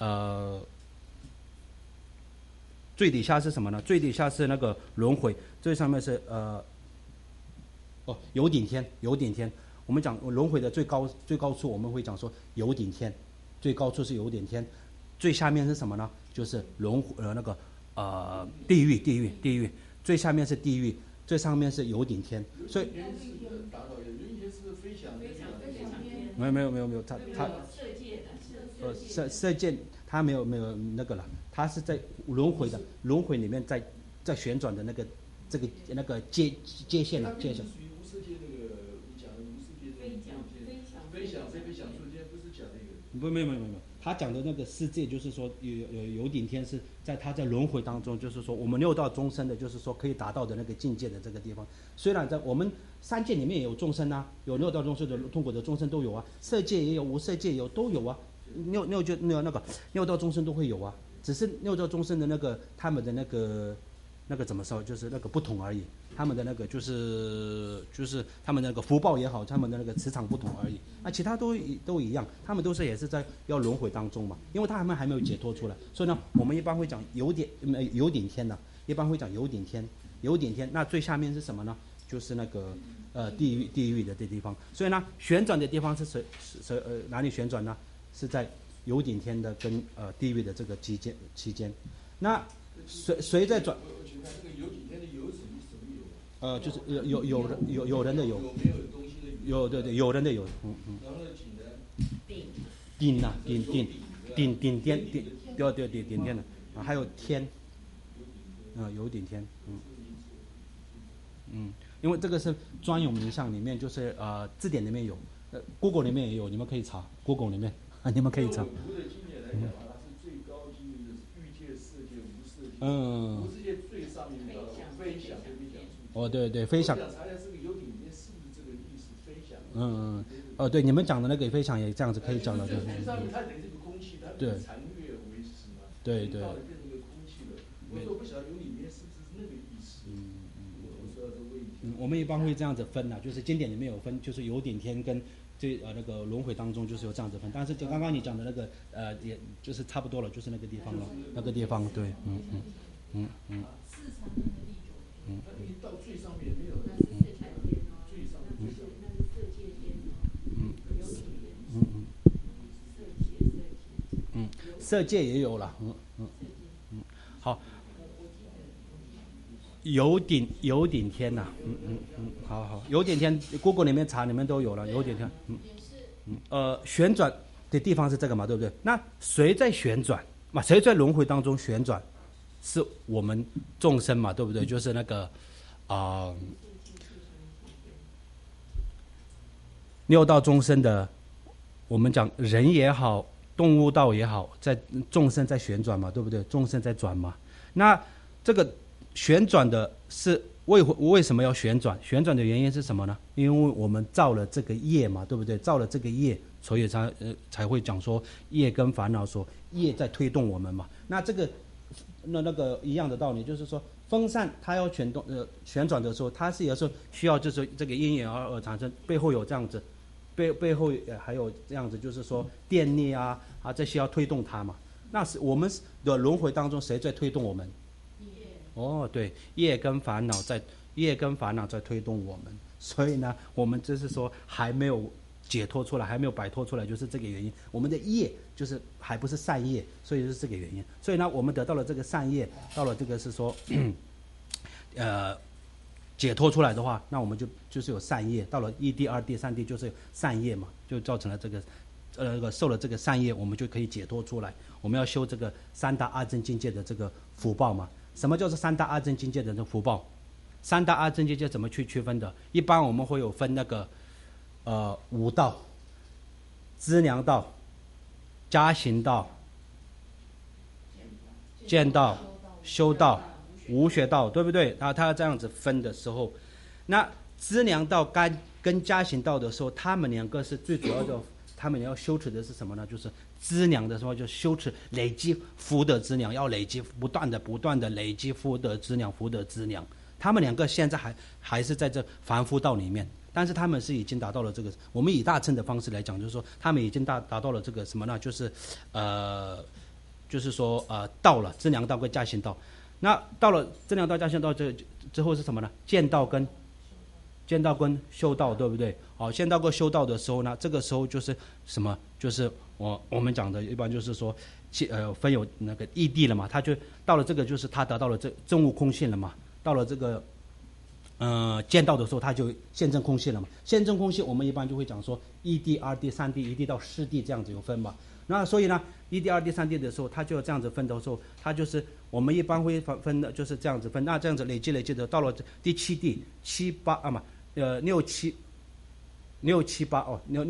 最底下是什么呢？最底下是那个轮回，最上面是有顶天，有顶天。我们讲轮回的最高处，我们会讲说有顶天，最高处是有顶天，最下面是什么呢？就是地狱，最下面是地狱，最上面是有顶天。所以没有，他射箭他没有那个了，他是在轮回里面在旋转的那个界限了，界限。没有，他讲的那个世界就是说有顶天是他在轮回当中，就是说我们六道众生的，就是说可以达到的那个境界的这个地方。虽然在我们三界里面也有众生啊，有六道众生的痛苦的众生都有啊，色界也有，无色界也有，都有啊。六道众生都会有啊，只是六道众生的那个他们的那个怎么说，就是那个不同而已。他们的那个就是他们的那个福报也好，他们的那个磁场不同而已。那其他都一样，他们也是在要轮回当中嘛，因为他们还没有解脱出来。所以呢，我们一般会讲有顶天的，一般会讲有顶天。那最下面是什么呢？就是那个地狱的这地方。所以呢，旋转的地方是哪里旋转呢？是在有顶天的跟地狱的这个期间。那谁在转？就是有人的有，有对，有人的有，然后顶啊顶天，对顶天的啊，还有天，有顶天，因为这个是专有名相里面，就是字典里面有，Google 里面也有，你们可以查 Google 里面，你们可以查。无世界最上面的飞翔。对，飞翔。对，你们讲的那个飞翔也这样子可以讲的，对。上面它等于是个空气，它对残月为食嘛。对。到了变成一个空气了。我说不晓得有里面是不是那个意思。我说这问题。我们一般会这样子分的，就是经典里面有分，就是有顶天跟那个轮回当中就是有这样子分，但是就刚刚你讲的那个也就是差不多了，就是那个地方了，那个地方对，到最上面没有，那是色彩天哦，最上面那是色界天哦，色界也有了，好，有顶天呐，好，有顶天 ，Google 里面查你们都有了，有顶天，旋转的地方是这个嘛，对不对？那谁在旋转嘛？谁在轮回当中旋转？是我们众生嘛，对不对？就是那个六道众生的，我们讲人也好，动物道也好，在众生在旋转嘛，对不对？众生在转嘛。那这个旋转的是为什么要旋转？旋转的原因是什么呢？因为我们造了这个业嘛，对不对？造了这个业，所以才会讲说业跟烦恼，说业在推动我们嘛。那这个。那个一样的道理，就是说风扇它要旋转的时候，它是有时候需要就是这个因缘而产生，背后有这样子，背后还有这样子，就是说电力啊这些要推动它嘛。那是我们的轮回当中谁在推动我们？对，业跟烦恼在推动我们，所以呢，我们就是说还没有解脱出来，还没有摆脱出来，就是这个原因。我们的业就是还不是善业，所以是这个原因。所以呢，我们得到了这个善业，到了这个是说，解脱出来的话，那我们就是有善业。到了一地、二地、三地，就是善业嘛，就造成了这个受了这个善业，我们就可以解脱出来。我们要修这个三大阿僧境界的这个福报嘛。什么叫做三大阿僧境界的这个福报？三大阿僧境界怎么去区分的？一般我们会有分那个。五道、资粮道、加行道、见道、修道、无学道，对不对？他这样子分的时候，那资粮道跟加行道的时候，他们两个是最主要的他们要修持的是什么呢？就是资粮的时候，就修持累积福德资粮，要累积不断的累积福德资粮，福德资粮。他们两个现在还是在这凡夫道里面，但是他们是已经达到了这个，我们以大乘的方式来讲，就是说他们已经达到了这个什么呢？就是说到了资粮道跟加行道。那到了资粮道、加行道之后是什么呢？见道跟修道，对不对？见道跟修道的时候呢，这个时候就是什么？就是我们讲的一般就是说，分有那个异地了嘛，他就到了这个，就是他得到了这证悟空性了嘛。到了这个见道的时候，他就现证空性了嘛。现证空性，我们一般就会讲说一地、二地、三地，一地到四地这样子有分嘛。那所以呢，一地、二地、三地的时候，他就这样子分的时候，他就是我们一般会分的就是这样子分。那这样子累积的，到了第七地、七八啊嘛，六七八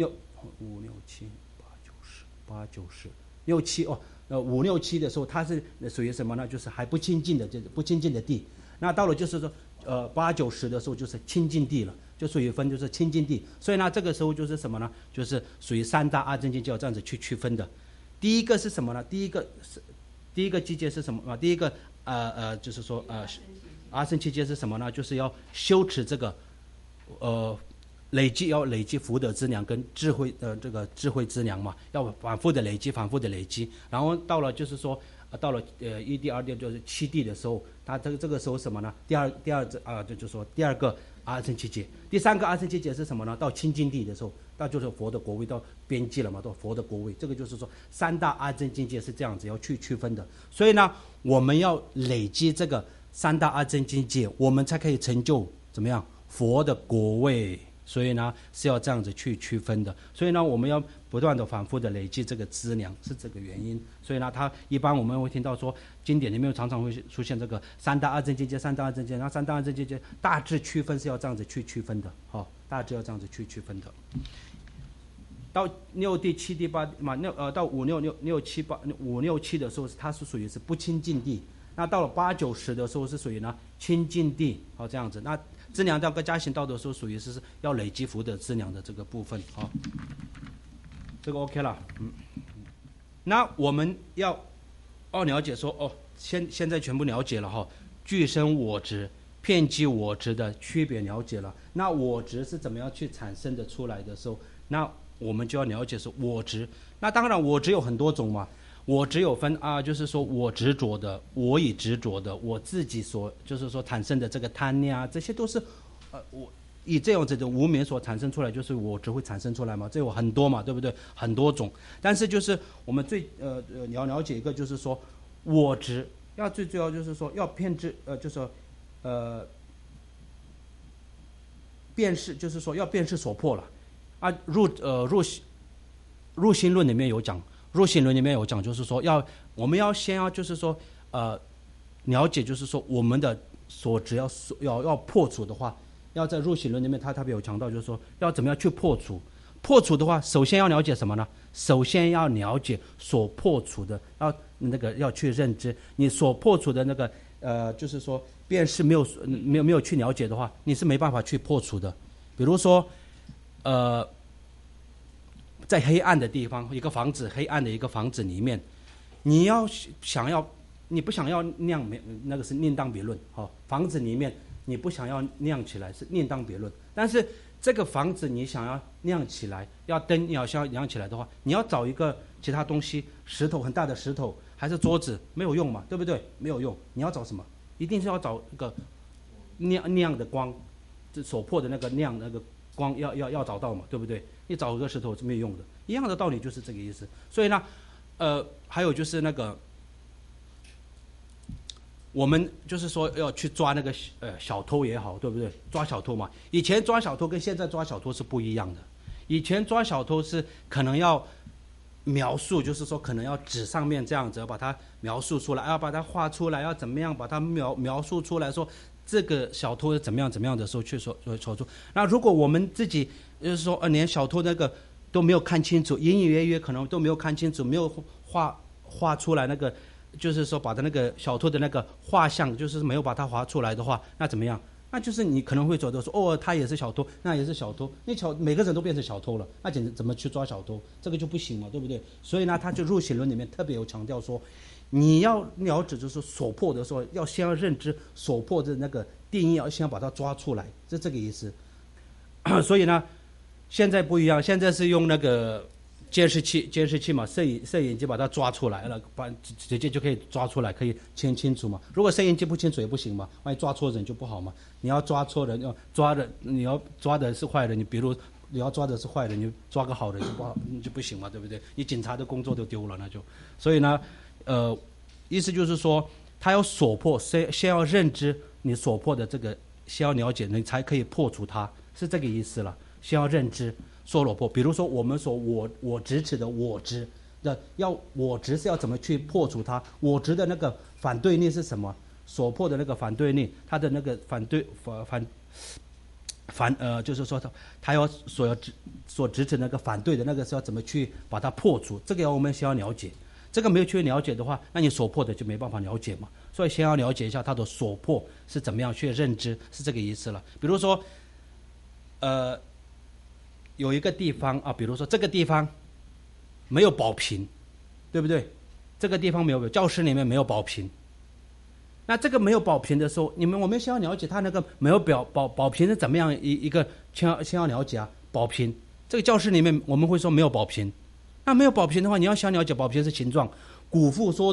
5、6、7、8、9、10、6、75、6、7的时候，它是属于什么呢？就是还不清净的，不清净的地。那到了就是说8、9、10的时候，就是清净地了，就属于分就是清净地。所以呢，这个时候就是什么呢？就是属于三大阿僧祇劫要这样子去区分的。第一个是什么呢？第一个季节是什么啊？第一个就是说阿僧祇劫是什么呢？就是要修持这个累积福德资粮跟智慧这个智慧资粮嘛，要反复的累积，然后到了就是说到了一地、二地就是七地的时候，他这个时候什么呢？第二就是说第二个阿僧祇劫。第三个阿僧祇劫是什么呢？到清净地的时候，那就是佛的国位到边际了嘛，到佛的国位。这个就是说三大阿僧祇劫是这样子要去区分的。所以呢，我们要累积这个三大阿僧祇劫，我们才可以成就怎么样佛的国位。所以呢是要这样子去区分的。所以呢，我们要不断的反复的累积这个资粮，是这个原因。所以呢，它一般我们会听到说，经典里面常常会出现这个三大阿僧祇劫，三大阿僧祇劫，那三大阿僧祇劫大致区分是要这样子去区分的，大致要这样子去区分的。到六地、七地、八嘛，到5、6、7、8、5、6、7的时候，它是属于是不清净地。那到了8、9、10的时候是属于呢清净地，这样子。那资粮道跟加行道的时候，属于是要累积福德资粮的这个部分，这个 OK 了，那我们要了解说，现在全部了解了具身我执、遍计我执的区别了解了。那我执是怎么样去产生的出来的时候，那我们就要了解说我执。那当然我执有很多种嘛。我只有分就是说我执着的，我已执着的，我自己所就是说产生的这个贪念这些都是我以这样子的无明所产生出来，就是我执会产生出来嘛，这有很多嘛，对不对？很多种。但是就是我们最你要了解一个，就是说我执要最主要就是说要偏执就是说辨识，就是说要辨识所破了入心论里面有讲。入心论里面有讲，就是说我们要先就是说了解，就是说我们的所执要破除的话，要在入心论里面他特别有强调，就是说要怎么样去破除。破除的话，首先要了解什么呢？首先要了解所破除的，要去认知你所破除的那个就是说便是没有去了解的话，你是没办法去破除的。比如说在黑暗的地方，一个房子，黑暗的一个房子里面，你不想要亮，那个是另当别论。房子里面你不想要亮起来是另当别论，但是这个房子你想要亮起来，你要想要亮起来的话，你要找一个其他东西，石头，很大的石头，还是桌子，没有用嘛，对不对？没有用，你要找什么？一定是要找一个亮的光，这所破的那个亮那个光要找到嘛，对不对？你找一个石头是没有用的，一样的道理就是这个意思。所以呢，还有就是那个，我们就是说要去抓那个小偷也好，对不对？抓小偷嘛，以前抓小偷跟现在抓小偷是不一样的。以前抓小偷是可能要描述，就是说可能要纸上面这样子把它描述出来，要把它画出来，要怎么样把它描述出来，说这个小偷是怎么样的时候去说出。那如果我们自己就是说连小偷那个都没有看清楚，隐隐约约可能都没有看清楚，没有画出来那个，就是说把他那个小偷的那个画像就是没有把它画出来的话，那怎么样？ 那就是你可能会觉得说，哦，他也是小偷，那也是小偷，每个人都变成小偷了，那怎么去抓小偷？这个就不行嘛，对不对？所以呢，他就入刑论里面特别有强调说，你要了解就是所迫的时候，要先要认知所迫的那个定义，要先要把它抓出来，是这个意思。所以呢，现在不一样，现在是用那个监视器嘛，摄影机把它抓出来了，直接就可以抓出来，可以清楚嘛。如果摄影机不清楚也不行嘛，万一抓错人就不好嘛。你要抓错人，你要抓的是坏人，你比如你要抓的是坏人，你抓个好人就不行嘛，对不对？你警察的工作都丢了，那就。所以呢，意思就是说，他要所迫，先要认知你所迫的这个，先要了解，你才可以破除它，是这个意思了。先要认知所破，比如说我们说我执持的我执的，我执是要怎么去破除它？我执的那个反对力是什么？所破的那个反对力，它的那个就是说他要所执持那个反对的那个是要怎么去把它破除？这个我们先要了解。这个没有去了解的话，那你所破的就没办法了解嘛。所以先要了解一下它的所破是怎么样去认知，是这个意思了。比如说，有一个地方啊，比如说这个地方没有宝瓶，对不对？这个地方没有，教室里面没有宝瓶。那这个没有宝瓶的时候，我们先要了解它那个没有宝瓶是怎么样一个，先要了解啊。宝瓶这个教室里面我们会说没有宝瓶，那没有宝瓶的话，你要先了解宝瓶是形状，鼓腹缩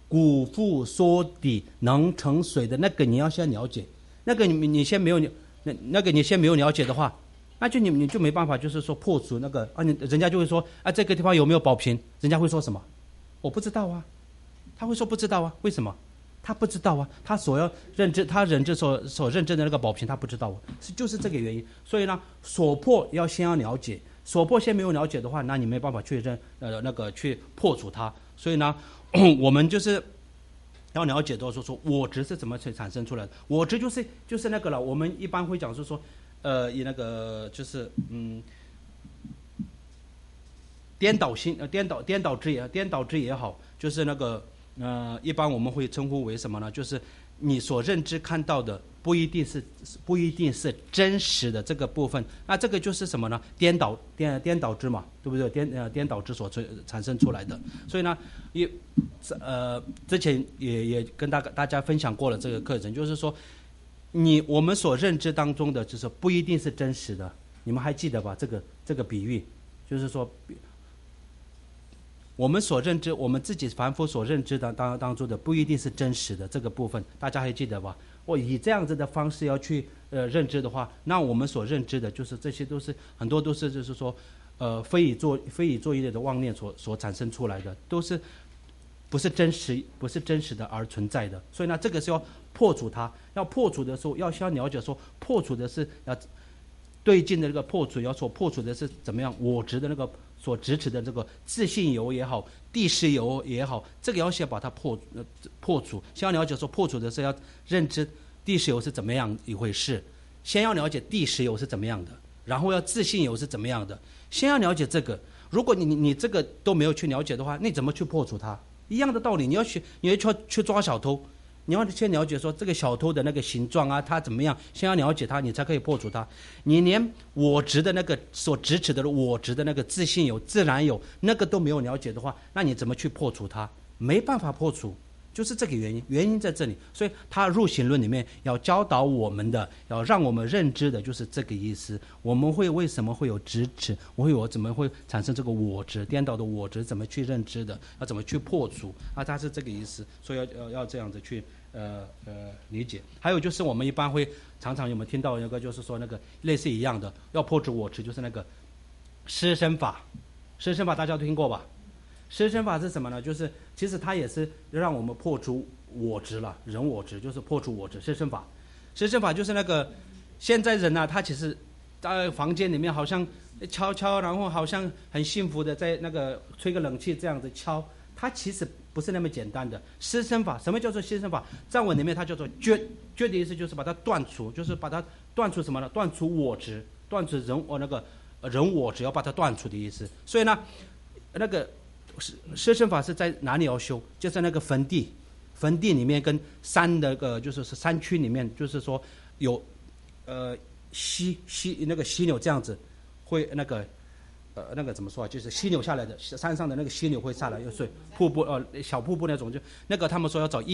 底能盛水的那个你要先了解，那个你先没有那个你先没有了解的话。那就你就没办法，就是说破除那个人家就会说啊，这个地方有没有宝瓶？人家会说什么？我不知道啊，他会说不知道啊，为什么？他不知道啊，他所认知所认知的那个宝瓶他不知道啊，就是这个原因。所以呢，所破要先要了解，所破先没有了解的话，那你没办法去去破除它。所以呢，我们就是要了解到说我执是怎么产生出来的。我执就是那个了，我们一般会讲说。以那个就是颠倒之也好，就是那个一般我们会称呼为什么呢？就是你所认知看到的不一定是真实的这个部分，那这个就是什么呢？颠倒之嘛，对不对？颠倒之所产生出来的。所以呢，之前也跟大家分享过了这个课程，就是说。我们所认知当中的就是不一定是真实的，你们还记得吧？这个比喻，就是说，我们所认知，我们自己凡夫所认知的当中的不一定是真实的这个部分，大家还记得吧？我以这样子的方式要去认知的话，那我们所认知的就是这些都是很多都是就是说，非以作业的妄念所产生出来的，都是不是真实的而存在的。所以呢，这个是要破除它。要破除的时候，要先了解说，破除的是要对劲的这个破除，要所破除的是怎么样？我执的那个所执持的这个自性由也好，地势由也好，这个要先把它破除。先要了解说，破除的是要认知地势由是怎么样一回事。先要了解地势由是怎么样的，然后要自性由是怎么样的。先要了解这个。如果你这个都没有去了解的话，你怎么去破除它？一样的道理，你要去抓小偷。你要先了解说这个小偷的那个形状啊，他怎么样？先要了解他，你才可以破除他。你连我执的那个所执持的我执的那个自性有、自然有那个都没有了解的话，那你怎么去破除它？没办法破除，就是这个原因。原因在这里，所以他入刑论里面要教导我们的，要让我们认知的就是这个意思。我们为什么会有执持？我怎么会产生这个我执？颠倒的我执怎么去认知的？要怎么去破除？它是这个意思。所以要这样子去。理解。还有就是我们一般会常常有没有听到一个就是说那个类似一样的要破除我执，就是那个施身法。施身法大家都听过吧？施身法是什么呢？就是其实它也是让我们破除我执了，人我执就是破除我执。施身法，施身法就是那个现在人啊，他其实在房间里面好像敲，然后好像很幸福的在那个吹个冷气这样子敲，它其实不是那么简单的。施身法，什么叫做施身法？藏文里面它叫做绝的意思就是把它断除，就是把它断除什么呢？断除我执，断除人我执，要把它断除的意思。所以呢，那个施身法是在哪里要修？就在那个坟地里面跟山那个就是山区里面，就是说有那个犀牛这样子，会那个怎么说啊？就是犀牛下来的山上的那个犀牛会下来，又水瀑布小瀑布那种，就那个他们说要找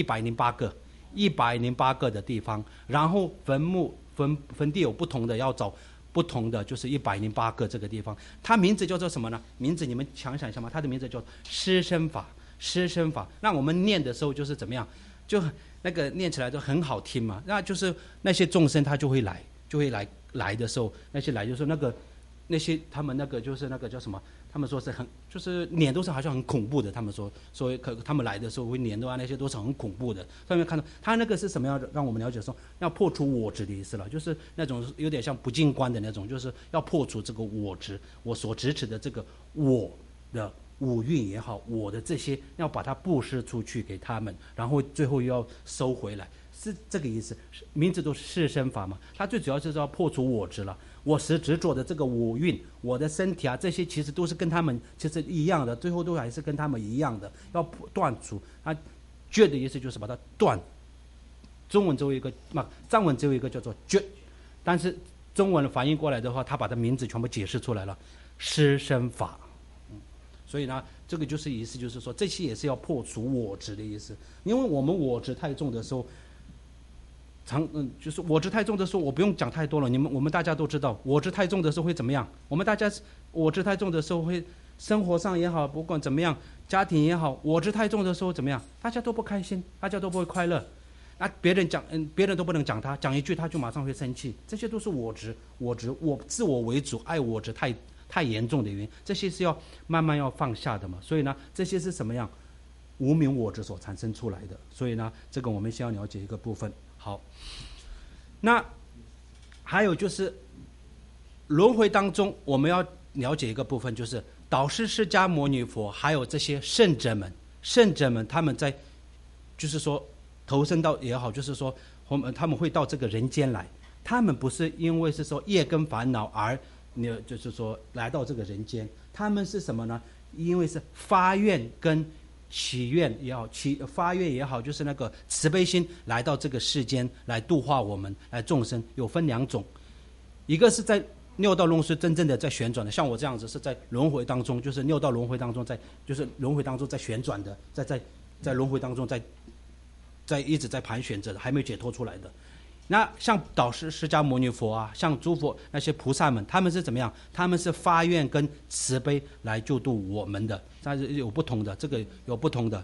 108个的地方，然后坟地有不同的，要找不同的，就是108个这个地方。它名字叫做什么呢？名字你们想想一下嘛，它的名字叫施身法。施身法，那我们念的时候就是怎么样？就那个念起来就很好听嘛。那就是那些众生他就会来的时候，那些来就是那些他们那个就是那个叫什么？他们说是就是脸都是好像很恐怖的。他们说他们来的时候会脸的话，那些都是很恐怖的。上面看到他那个是什么样的？让我们了解说要破除我执的意思了，就是那种有点像不净观的那种，就是要破除这个我执，我所支持的这个我的五蕴也好，我的这些要把它布施出去给他们，然后最后又要收回来，是这个意思。名字都是施身法嘛，它最主要就是要破除我执了。我执着的这个五蕴，我的身体啊，这些其实都是跟他们其实一样的，最后都还是跟他们一样的，要断除。它觉的意思就是把它断。中文只有一个，藏文只有一个叫做觉，但是中文翻译过来的话，它把它名字全部解释出来了，施身法。所以呢，这个就是意思，就是说这些也是要破除我执的意思。因为我们我执太重的时候，就是我执太重的时候，我不用讲太多了。我们大家都知道，我执太重的时候会怎么样？我们大家我执太重的时候会生活上也好，不管怎么样，家庭也好，我执太重的时候怎么样？大家都不开心，大家都不会快乐。那别人都不能讲他，讲一句他就马上会生气。这些都是我执，我自我为主，爱我执太严重的原因，这些是要慢慢要放下的嘛。所以呢，这些是什么样？无明我执所产生出来的。所以呢，这个我们先要了解一个部分。好，那还有就是轮回当中，我们要了解一个部分，就是导师释迦牟尼佛，还有这些圣者们，他们在就是说投生到也好，就是说他们会到这个人间来，他们不是因为是说业跟烦恼而就是说来到这个人间，他们是什么呢？因为是发愿跟祈愿也好，发愿也好，就是那个慈悲心来到这个世间来度化我们，来众生。有分两种，一个是在六道轮回真正的在旋转的，像我这样子是在轮回当中，就是六道轮回当中就是轮回当中在旋转的，在轮回当中在一直在盘旋着的，还没有解脱出来的。那像导师释迦牟尼佛啊，像诸佛那些菩萨们，他们是怎么样？他们是发愿跟慈悲来救度我们的，但是有不同的，这个有不同的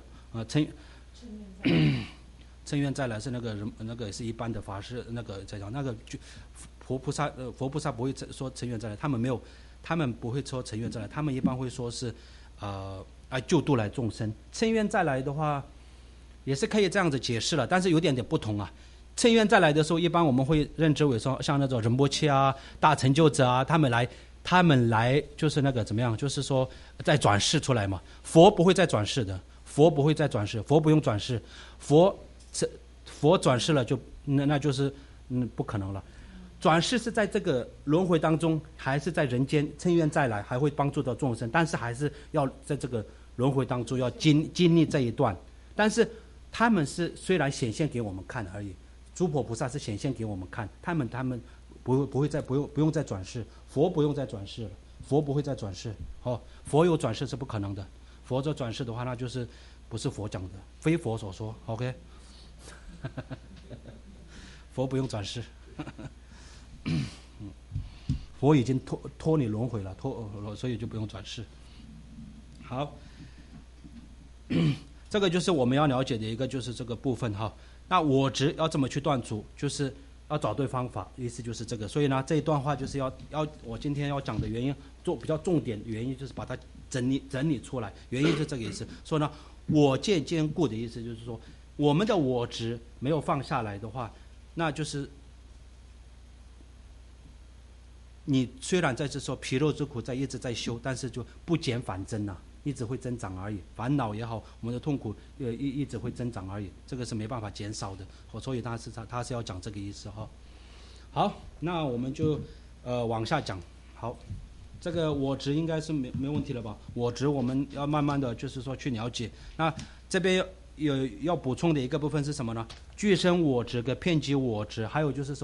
乘愿再来是那个是一般的法师那个在讲那个佛菩萨不会说乘愿再来，他们不会说乘愿再来，他们一般会说是救度来众生。乘愿再来的话，也是可以这样子解释了，但是有点不同啊。乘愿再来的时候，一般我们会认知为说，像那种仁波切啊、大成就者啊，他们来就是那个怎么样？就是说再转世出来嘛。佛不会再转世的，佛不会再转世，佛不用转世，佛转世了就那就是不可能了。转世是在这个轮回当中，还是在人间乘愿再来，还会帮助到众生，但是还是要在这个轮回当中要经历这一段。但是他们是虽然显现给我们看而已。诸佛菩萨是显现给我们看，他们不用再转世，佛不用再转世了，佛不会再转世。佛有转世是不可能的，佛这转世的话，那就是不是佛讲的，非佛所说。OK， 佛不用转世，佛已经脱离轮回了，所以就不用转世。好，这个就是我们要了解的一个就是这个部分哈。那我执要怎么去断除？就是要找对方法，意思就是这个。所以呢，这一段话就是要我今天要讲的原因，比较重点原因就是把它整理出来。原因是这个意思。说呢，我见坚固的意思就是说，我们的我执没有放下来的话，那就是你虽然在这说皮肉之苦一直在修，但是就不减反增啊。一直会增长而已，烦恼也好，我们的痛苦一直会增长而已，这个是没办法减少的。所以他是要讲这个意思哈。好，那我们就往下讲。好，这个我执应该是没问题了吧？我执我们要慢慢的就是说去了解。那这边有要补充的一个部分是什么呢？具身我执跟遍及我执，还有就是说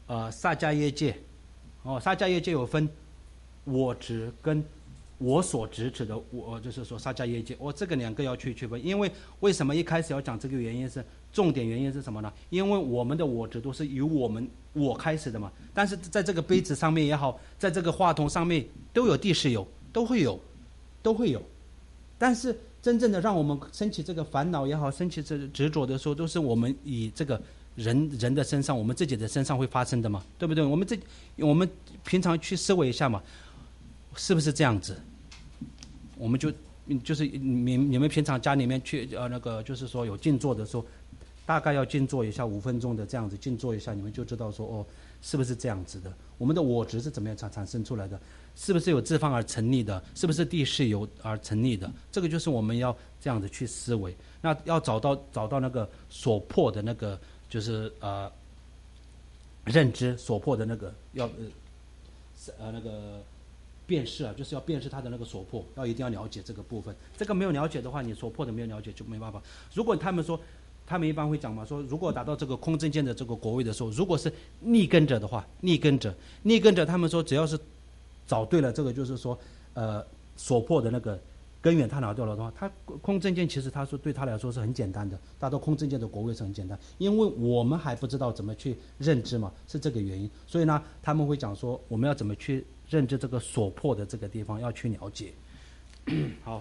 萨迦耶界，萨迦耶界有分我执跟我所执指的我，就是说萨迦耶界，这个两个要去区分。因为为什么一开始要讲这个原因是重点原因是什么呢？因为我们的我执都是由我开始的嘛。但是在这个杯子上面也好，在这个话筒上面都有地势有，都会有。但是真正的让我们升起这个烦恼也好，升起这执着的时候，都是我们以这个人的身上，我们自己的身上会发生的嘛，对不对？我们平常去思维一下嘛，是不是这样子？我们就是你们平常家里面去就是说有静坐的时候，大概要静坐一下5分钟的这样子静坐一下，你们就知道说是不是这样子的？我们的我执是怎么样产生出来的？是不是有自放而成立的？是不是地势有而成立的？这个就是我们要这样子去思维。那要找到那个所破的那个就是认知所破的那个要那个辨识就是要辨识它的那个所破，一定要了解这个部分。这个没有了解的话，你所破的没有了解就没办法。如果他们一般会讲嘛，说如果达到这个空正见的这个果位的时候，如果是逆根者的话，逆根者，他们说只要是找对了这个就是说所破的那个根源，他拿掉了的话，他空正见其实他说对他来说是很简单的，达到空正见的果位是很简单，因为我们还不知道怎么去认知嘛，是这个原因。所以呢，他们会讲说我们要怎么去认知这个所破的这个地方，要去了解。好。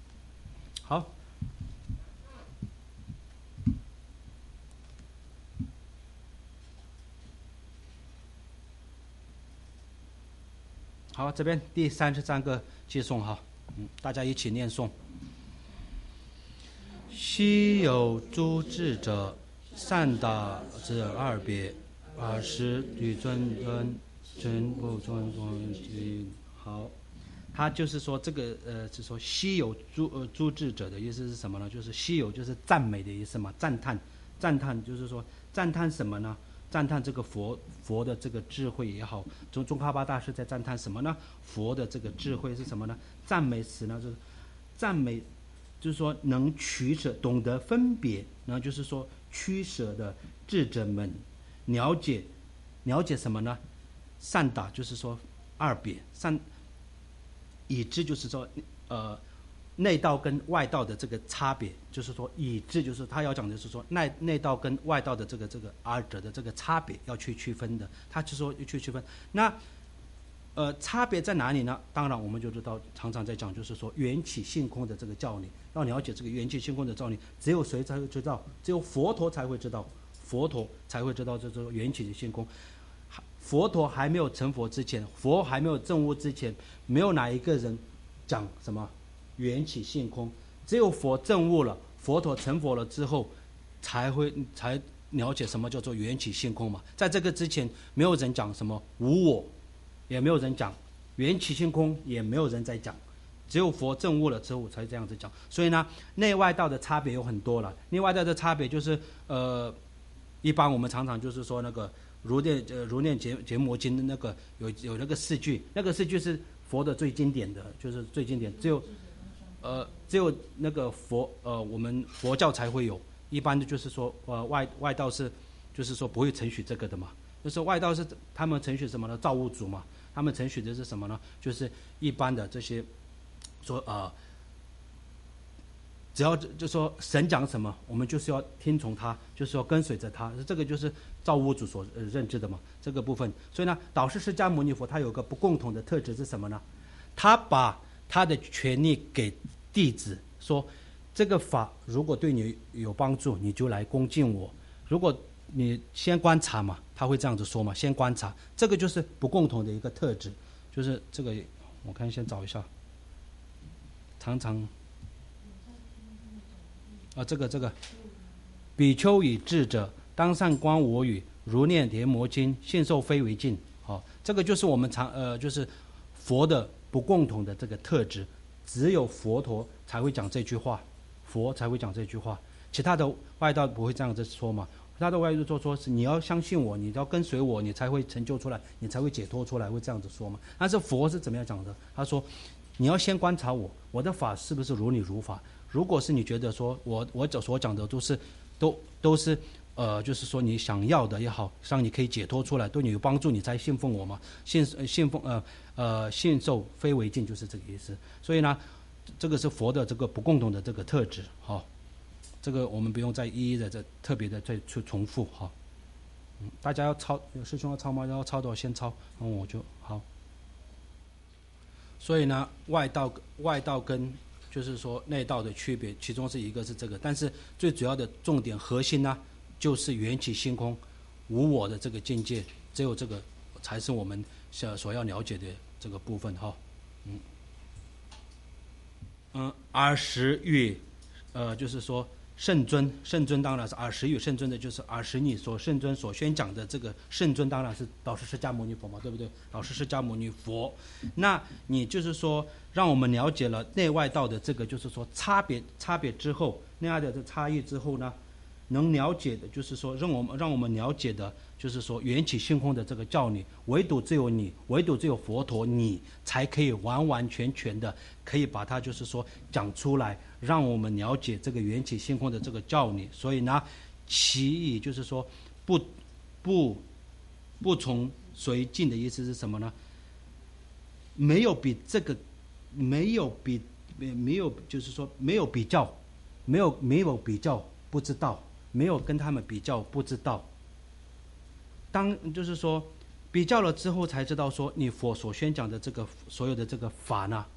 好，这边第33个偈颂哈，大家一起念诵。昔有诸智者，善达之二别，使与尊尊不尊尊。好，他就是说这个是说昔有诸智者的意思是什么呢？就是昔有就是赞美的意思嘛，赞叹就是说赞叹什么呢？赞叹这个佛的这个智慧也好，宗喀巴大师在赞叹什么呢？佛的这个智慧是什么呢？赞美词呢，就是赞美，就是说能取舍，懂得分别，然后就是说取舍的智者们，了解什么呢？善达就是说二别，已知就是说内道跟外道的这个差别，就是说已知就是他要讲的是说内道跟外道的这个二者的这个差别要去区分的，他就说要去区分。那差别在哪里呢？当然我们就知道，常常在讲就是说缘起性空的这个教理，要了解这个缘起性空的教理，只有谁才会知道？只有佛陀才会知道，就是说缘起的性空。佛陀还没有成佛之前，佛还没有证悟之前，没有哪一个人讲什么缘起性空，只有佛证悟了，佛陀成佛了之后，才了解什么叫做缘起性空嘛。在这个之前，没有人讲什么无我，也没有人讲缘起性空，也没有人在讲，只有佛证悟了之后才这样子讲。所以呢，内外道的差别有很多了。内外道的差别就是一般我们常常就是说那个如念结摩经的那个有那个4句，那个4句是佛的最经典的，就是最经典，只有那个我们佛教才会有，一般的就是说外道是就是说不会承许这个的嘛，就是外道是他们承许什么呢？造物主嘛，他们承许的是什么呢？就是一般的这些说只要就说神讲什么，我们就是要听从他，就是要跟随着他，这个就是造物主所认知的嘛，这个部分。所以呢，导师释迦牟尼佛他有个不共同的特质是什么呢？他把他的权利给弟子，说这个法如果对你有帮助，你就来恭敬我；如果你先观察嘛，他会这样子说嘛，先观察，这个就是不共同的一个特质，就是这个我看先找一下，常常。这个比丘以智者，当善观我语，如念叠摩经，信受非为尽。这个就是我们就是佛的不共同的这个特质，只有佛陀才会讲这句话，其他的外道不会这样子说嘛。其他的外道说是你要相信我，你要跟随我，你才会成就出来，你才会解脱出来，会这样子说嘛。但是佛是怎么样讲的？他说你要先观察我的法是不是如理如法。如果是你觉得说我所讲的都是就是说你想要的也好，让你可以解脱出来，对你有帮助，你才信奉我嘛。信受非为敬，就是这个意思。所以呢，这个是佛的这个不共同的这个特质，这个我们不用再一一的特别的再去重复，大家要抄，有师兄要抄吗？要抄的我先抄，然后我就好。所以呢，外道跟就是说内道的区别，其中是一个是这个，但是最主要的重点核心呢，就是缘起性空无我的这个境界，只有这个才是我们所要了解的这个部分尔时与就是说圣尊当然是尔时与圣尊的，就是尔时你所圣尊所宣讲的这个圣尊当然是导师释迦牟尼佛嘛，对不对？导师释迦牟尼佛，那你就是说让我们了解了内外道的这个就是说差别之后，内外的这差异之后呢，能了解的就是说让我们了解的就是说缘起性空的这个教理，唯独只有佛陀你才可以完完全全的可以把它就是说讲出来，让我们了解这个缘起性空的这个教理。所以呢，其意就是说不从随境的意思是什么呢？没有比这个没有就是说没有比较，没有比较不知道，没有跟他们比较不知道。当就是说比较了之后才知道说你佛所宣讲的这个所有的这个法呢，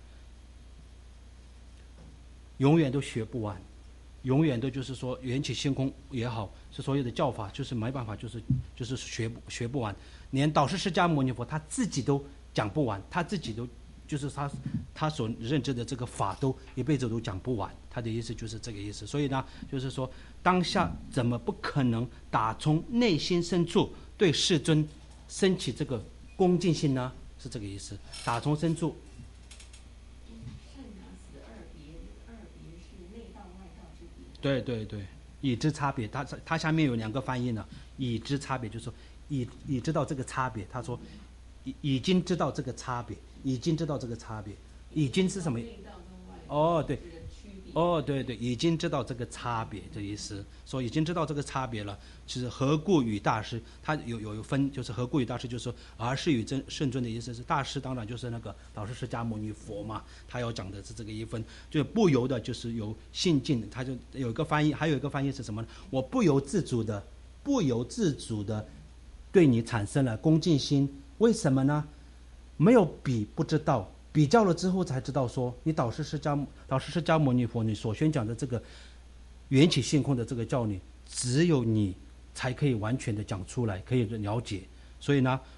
永远都学不完，永远都就是说缘起性空也好，是所有的教法就是没办法就是学不完，连导师释迦牟尼佛他自己都讲不完，他自己都就是他所认知的这个法都一辈子都讲不完，他的意思就是这个意思。所以呢，就是说当下怎么不可能打从内心深处对世尊升起这个恭敬心呢？是这个意思，打从深处。对对对，已知差别，它下面有两个翻译呢。已知差别就是说已知道这个差别，他说已经知道这个差别，已经知道这个差别，已经是什么？对，对，已经知道这个差别的意思，说已经知道这个差别了。其实何故与大师，他有分，就是何故与大师，就是说而是与圣尊的意思是大师，当然就是那个导师释迦牟尼佛嘛，他要讲的是这个一分，就不由的就是有信境，他就有一个翻译，还有一个翻译是什么呢？我不由自主的对你产生了恭敬心，为什么呢？没有比不知道，比较了之后才知道说，你导师释迦牟尼佛你所宣讲的这个缘起性空的这个教理，只有你才可以完全的讲出来，可以了解。所以呢，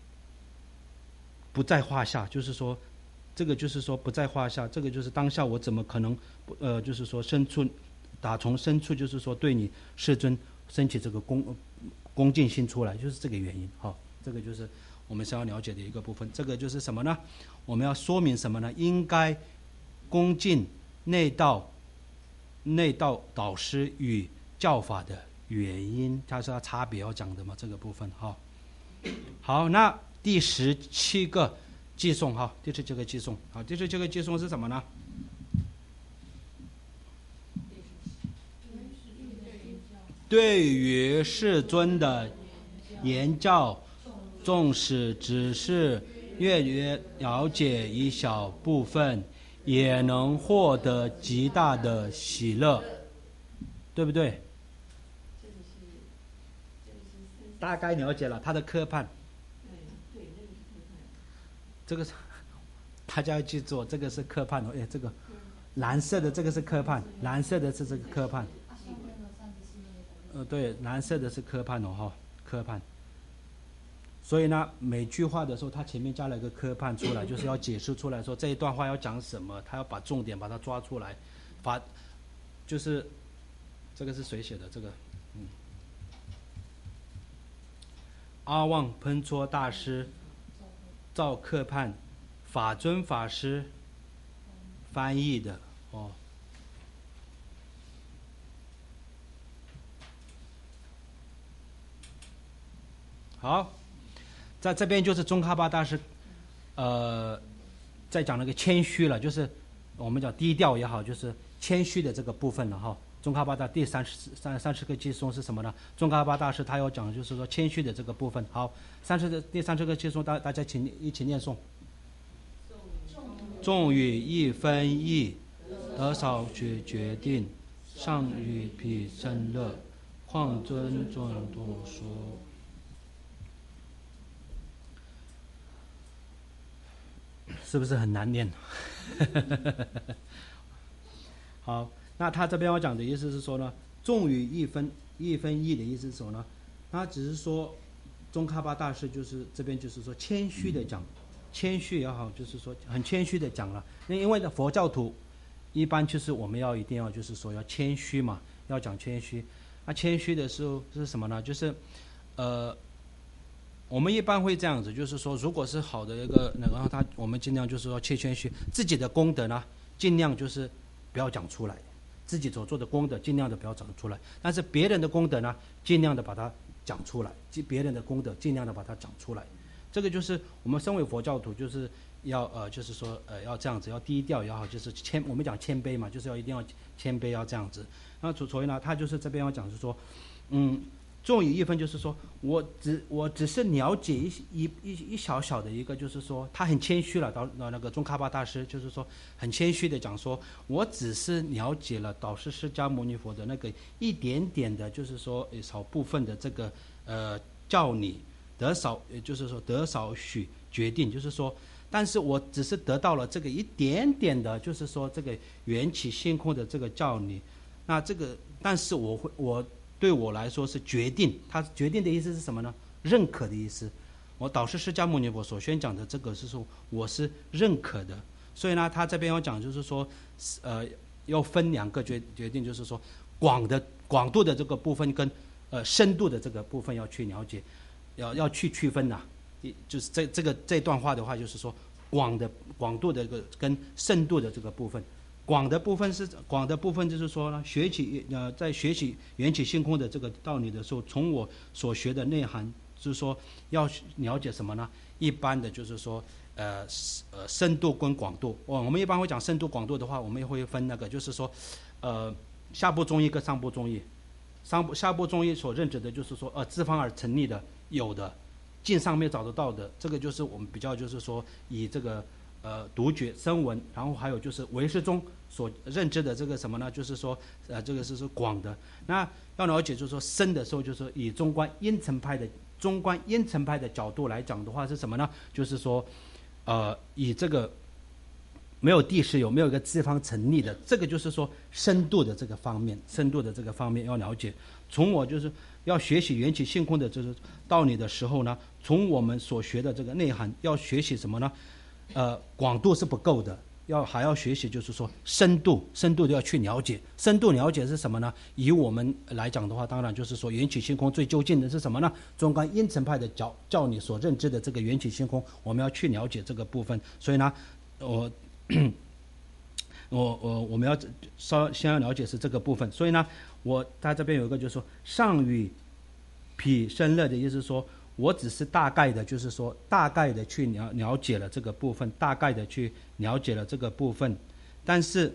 不在话下，就是说这个就是说不在话下，这个就是当下我怎么可能就是说打从深处就是说对你世尊升起这个恭敬心出来，就是这个原因。这个就是我们想要了解的一个部分。这个就是什么呢？我们要说明什么呢？应该恭敬内道导师与教法的原因，它是要差别要讲的嘛，这个部分。好，那第17个偈颂，第17个偈颂，第17个偈颂是什么呢？对于世尊的言教，纵使只是略了解一小部分，也能获得极大的喜乐，对不对？大概了解了他的科判。这个大家要记住，这个是科判这个蓝色的这个是科判，蓝色的是这个科判。对，蓝色的是科判科判。所以呢，每句话的时候，他前面加了一个科判出来，就是要解释出来说这一段话要讲什么，他要把重点把它抓出来，就是这个是谁写的？这个阿旺喷戳大师照科判，法尊法师翻译的好，在这边就是宗喀巴大师，在讲那个谦虚了，就是我们讲低调也好，就是谦虚的这个部分了宗喀巴大第30个偈颂是什么呢？宗喀巴大师他要讲就是说谦虚的这个部分。好，第30个偈颂大家一起念诵。纵语一分义，得少决定，上语彼生乐，况尊众多说。是不是很难念？好，那他这边要讲的意思是说呢，重于一分义的意思是什么呢？他只是说宗喀巴大师就是这边就是说谦虚的讲，谦虚也好，就是说很谦虚的讲了。因为佛教徒一般就是我们一定要就是说要谦虚嘛，要讲谦虚。那谦虚的时候是什么呢？就是我们一般会这样子，就是说如果是好的一个我们尽量就是说谦虚，自己的功德呢尽量就是不要讲出来，自己所做的功德尽量的不要讲出来，但是别人的功德呢尽量的把它讲出来，别人的功德尽量的把它讲出来。这个就是我们身为佛教徒就是要就是说要这样子，要低调也好，就是我们讲谦卑嘛，就是一定要谦卑，要这样子。那所以呢他就是这边要讲是说重于一分，就是说我只是了解一小小的一个，就是说他很谦虚了，到那个宗喀巴大师就是说很谦虚的讲说，我只是了解了导师释迦牟尼佛的那个一点点的，就是说少部分的这个教你得少，就是说得少许决定，就是说，但是我只是得到了这个一点点的，就是说这个缘起性空的这个教你，那这个但是我对我来说是决定，他决定的意思是什么呢？认可的意思。我导师释迦牟尼佛所宣讲的这个是说我是认可的，所以呢他这边要讲就是说要分2个决定，就是说广度的这个部分跟深度的这个部分要去了解，要去区分呐。就是这段话的话就是说广度的跟深度的这个部分。广的部分就是说呢，在学习缘起性空的这个道理的时候，从我所学的内涵，就是说要了解什么呢？一般的就是说深度跟广度。我们一般会讲深度广度的话，我们也会分那个就是说下部中义跟上部中义。下部中义所认知的就是说自方而成立的有的经上面找得到的，这个就是我们比较就是说以这个独觉声闻，然后还有就是唯识中所认知的这个什么呢？就是说这个是广的。那要了解就是说深的时候，就是说以中观因层派的角度来讲的话是什么呢？就是说以这个没有地势有没有一个自方成立的，这个就是说深度的这个方面要了解。从我就是要学习缘起性空的这个道理的时候呢，从我们所学的这个内涵要学习什么呢？广度是不够的，还要学习就是说深度的要去了解。深度了解是什么呢？以我们来讲的话，当然就是说缘起性空最究竟的是什么呢？中观因层派的教你所认知的这个缘起性空，我们要去了解这个部分。所以呢我们要先要了解是这个部分。所以呢他这边有一个就是说上语彼生乐的意思是说，我只是大概的就是说大概的去了解了这个部分，但是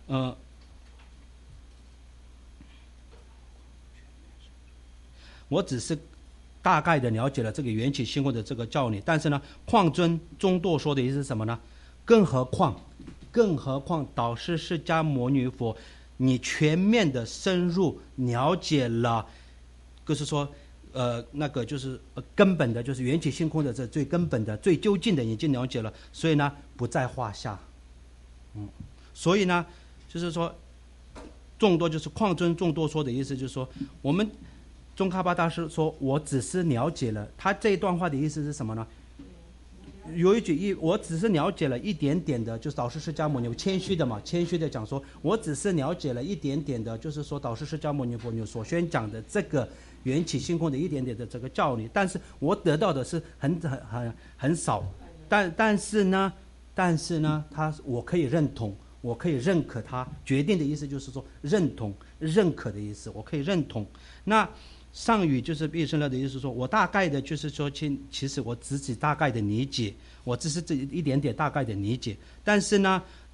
我只是大概的了解了这个缘起性空的这个教理，但是呢况尊中舵说的意思是什么呢？更何况导师释迦牟尼佛你全面的深入了解了，就是说那个就是根本的，就是缘起性空的这最根本的最究竟的已经了解了，所以呢不在话下。所以呢就是说众多就是况尊众多说的意思就是说，我们宗喀巴大师说我只是了解了，他这一段话的意思是什么呢？有一句我只是了解了一点点的，就是导师释迦牟尼佛谦虚的讲说，我只是了解了一点点的，就是说导师释迦牟尼佛所宣讲的这个缘起性空的一点点的这个教理，但是我得到的是很少，但是呢我可以认同，我可以认可他决定的意思就是说认同认可的意思，我可以认同。那上语就是必生乐的意思说，我大概的就是说其实我只大概的理解，我只是这一点点大概的理解，但是呢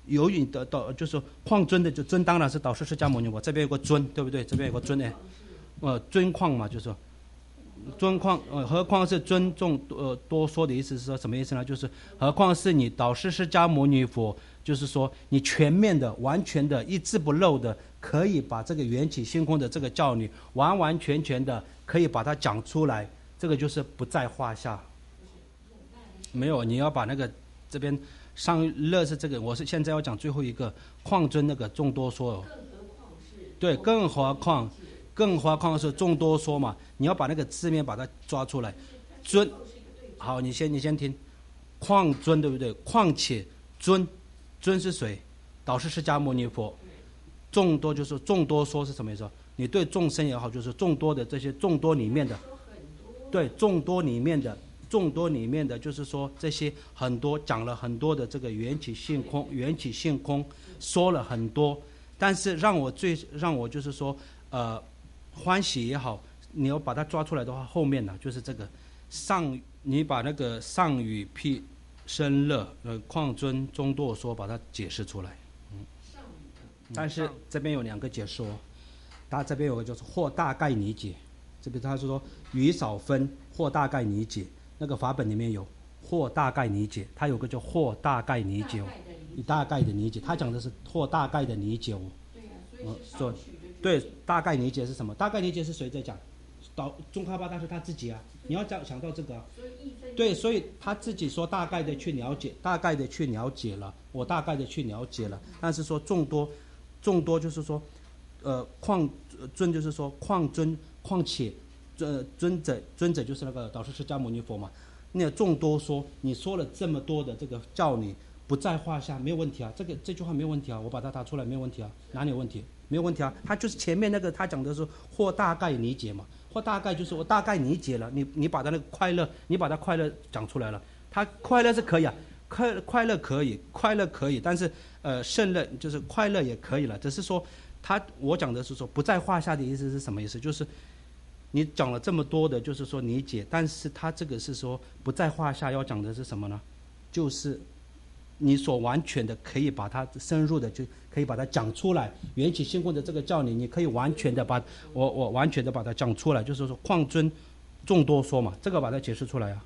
由于的就是矿尊的，就尊当然是导师释迦牟尼佛，这边有个尊，对不对？这边有个尊哎，尊矿嘛，就是尊矿，何况是尊重多说的意思是说什么意思呢？就是何况是你导师释迦牟尼佛，就是说你全面的、完全的、一字不漏的，可以把这个缘起性空的这个教理完完全全的可以把它讲出来，这个就是不在话下。没有，你要把那个这边上乐是这个，我是现在要讲最后一个矿尊那个众多说。对，更何况是众多说嘛，你要把那个字面把它抓出来。尊，好，你先听，况尊对不对？况且尊是谁？导师释迦牟尼佛。众多就是众多说是什么意思？你对众生也好，就是众多的这些众多里面的，对，众多里面的，就是说这些很多讲了很多的这个缘起性空，说了很多，但是让我就是说欢喜也好，你要把它抓出来的话，后面呢就是这个你把那个上与辟生乐况尊中多说把它解释出来。但是这边有2个解释哦，它这边有个就是或大概理解，这边他是说语少分或大概理解，那个法本里面有或大概理解，它有个叫或大概理解哦，你大概的理解，他讲的是或大概的理解哦。对，对，大概理解是什么？大概理解是谁在讲？宗喀巴大师他自己啊，你要想到这个啊。对，所以他自己说大概的去了解，了，我大概的去了解了，但是说众多就是说，况尊就是说况且，尊者就是那个导师释迦牟尼佛嘛。那众多说，你说了这么多的这个教理不在话下，没有问题啊。这句话没有问题啊，我把它打出来没有问题啊，哪里有问题？没有问题啊。他就是前面那个他讲的是或大概理解嘛，或大概就是我大概理解了，你把他那个快乐，你把他快乐讲出来了，他快乐是可以啊。快乐可以，但是胜乐就是快乐也可以了，只是说我讲的是说不在话下的意思是什么意思？就是你讲了这么多的，就是说理解，但是他这个是说不在话下，要讲的是什么呢？就是你所完全的可以把它深入的就可以把它讲出来，缘起性空的这个教理，你可以完全的把我完全的把它讲出来，就是说况尊众多说嘛，这个把它解释出来啊。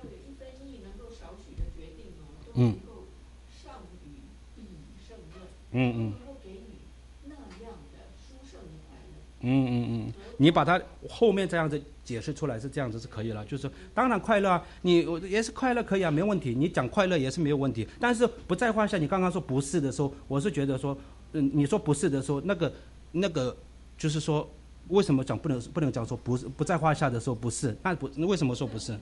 能够上与彼胜乐，能够给你那样的殊胜的快乐。你把它后面这样子解释出来是这样子是可以了，就是当然快乐啊，你也是快乐可以啊，没问题，你讲快乐也是没有问题，但是不在话下。你刚刚说不是的时候，我是觉得说，你说不是的时候，那个就是说，为什么讲不能讲说不在话下的时候不是？那为什么说不是？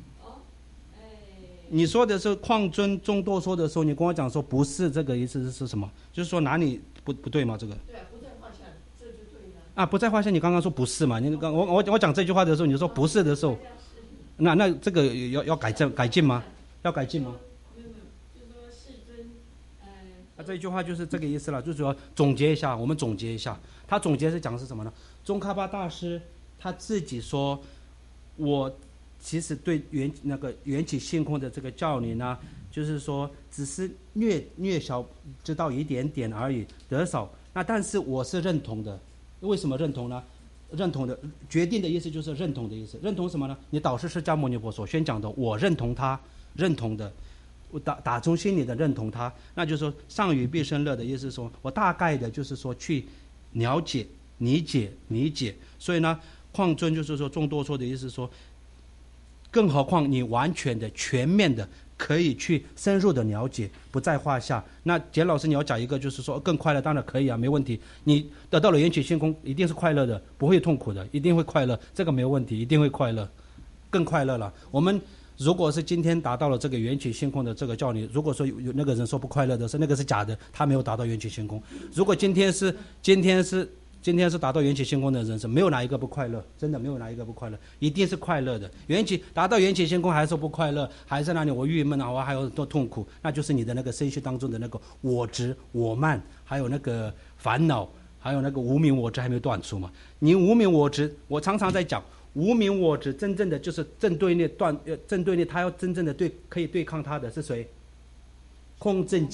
你说的是况尊众多说的时候，你跟我讲说不是，这个意思是什么？就是说哪里不对吗？这个？对啊，不在话下，这就对了。啊，不在话下，你刚刚说不是嘛？我讲这句话的时候，你说不是的时候，那这个要改进吗？要改进吗？没有，就是说世尊，这一句话就是这个意思了，就是说总结一下，我们总结一下，他总结是讲的是什么呢？宗喀巴大师他自己说，我其实对缘起性空的这个教理呢，就是说只是略小知道一点点而已，得少。那但是我是认同的，为什么认同呢？认同的决定的意思就是认同的意思。认同什么呢？你导师释迦牟尼佛所宣讲的，我认同他，认同的，我打从心里的认同他。那就是说上与必生乐的意思是说，我大概的就是说去了解、理解。所以呢，况尊就是说众多说的意思是说。更何况你完全的、全面的可以去深入的了解，不在话下。那简老师，你要讲一个，就是说更快乐，当然可以啊，没问题。你得到了缘起性空，一定是快乐的，不会痛苦的，一定会快乐，这个没有问题，一定会快乐，更快乐了。我们如果是今天达到了这个缘起性空的这个教理，如果说有那个人说不快乐的，是那个是假的，他没有达到缘起性空。如果今天是达到缘起性空的人生，没有哪一个不快乐，真的没有哪一个不快乐，一定是快乐的。达到缘起性空还是不快乐，还是那里我郁闷啊，我还有多痛苦，那就是你的那个身心当中的那个我执、我慢，还有那个烦恼，还有那个无明我执还没有断除嘛。你无明我执，我常常在讲，无明我执真正的就是正对立，他要真正的可以对抗他的是谁？空正见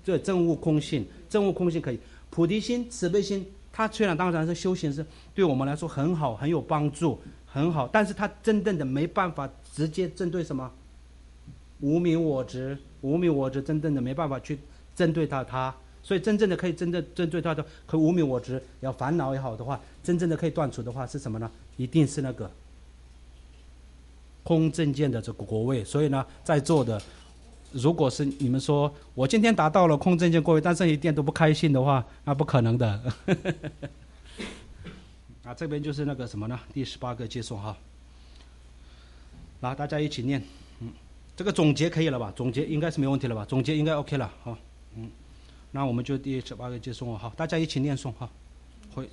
这证悟空性，证悟空性可以。菩提心、慈悲心，它虽然当然是修行是对我们来说很好，很有帮助，很好，但是它真正的没办法直接针对什么无明我执，无明我执真正的没办法去针对它，所以真正的可以针对它的，可无明我执要烦恼也好的话，真正的可以断除的话是什么呢？一定是那个空正见的这个果位。所以呢，在座的，如果是你们说我今天达到了空正见果位，但是一点都不开心的话，那不可能的。啊，这边就是那个什么呢？第18个接送哈。来，大家一起念。这个总结可以了吧？总结应该是没问题了吧？总结应该 OK 了哈。那我们就第18个接送好，大家一起念诵哈。会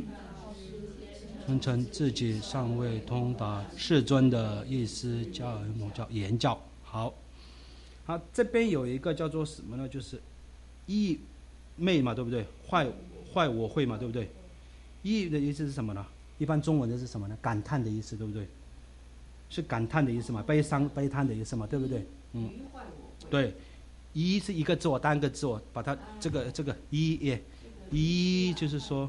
称自己尚未通达世尊的意思叫言教。好，这边有一个叫做什么呢？就是意昧嘛，对不对？坏我会嘛，对不对？意的意思是什么呢？一般中文的是什么呢？感叹的意思，对不对？是感叹的意思嘛？悲伤悲叹的意思嘛？对不对？对，一是一个自我，单个自我，把它这个一就是说，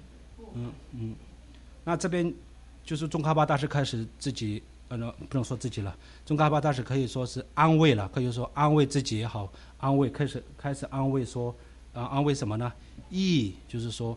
那这边就是宗喀巴大师开始自己不能说自己了，宗喀巴大师可以说是安慰了，可以说安慰自己也好，安慰开始安慰说，安慰什么呢？意就是说，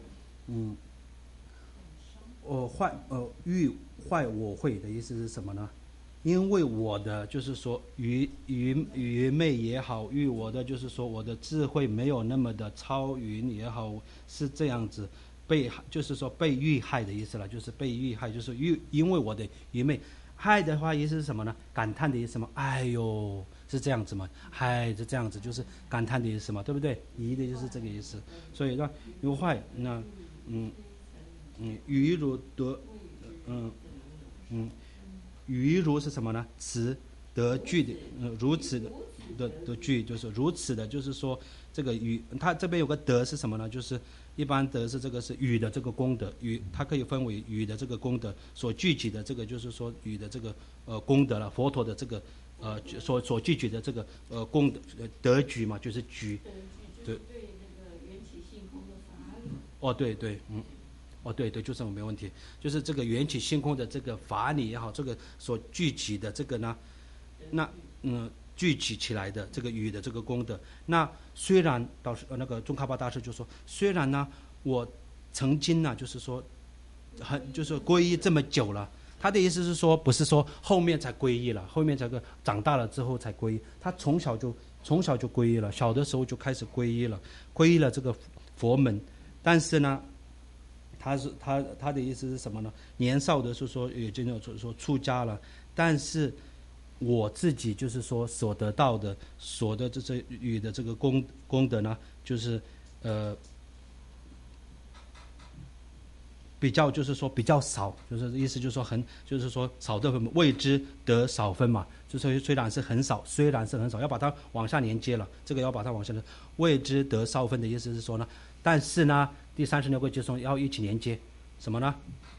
欲坏我会的意思是什么呢？因为我的就是说愚昧也好，我的就是说我的智慧没有那么的超云也好，是这样子就是说被欲害的意思了，就是被欲害，就是因为我的愚昧。害的话意思是什么呢？感叹的意思嘛，哎呦，是这样子嘛，害是这样子，就是感叹的意思嘛，对不对？疑的就是这个意思。所以呢，有坏那愚如得愚如是什么呢？词得句的如此的句，就是如此的，就是说这个语，它这边有个德是什么呢？就是一般德是这个是语的这个功德，语它可以分为语的这个功德所具体的这个就是说语的这个功德了，佛陀的这个所具体的这个功德德举嘛，就是举，对那个缘起性空的法理。 对，就这么没问题。就是这个缘起性空的这个法理也好，这个所具体的这个呢，聚集起来的这个语的这个功德。那虽然那个宗喀巴大师就说，虽然呢我曾经呢就是说就是皈依这么久了，他的意思是说不是说后面才皈依了，后面才长大了之后才皈依，他从小就皈依了，小的时候就开始皈依了这个佛门。但是呢他的意思是什么呢？年少的是说也就是说出家了，但是我自己就是说所得到的这些语的这个功德呢，就是比较就是说比较少，就是意思就是说就是说少的分，未知得少分嘛，就是虽然是很少，要把它往下连接了，这个要把它往下的未知得少分的意思是说呢，但是呢第36个接送要一起连接什么呢？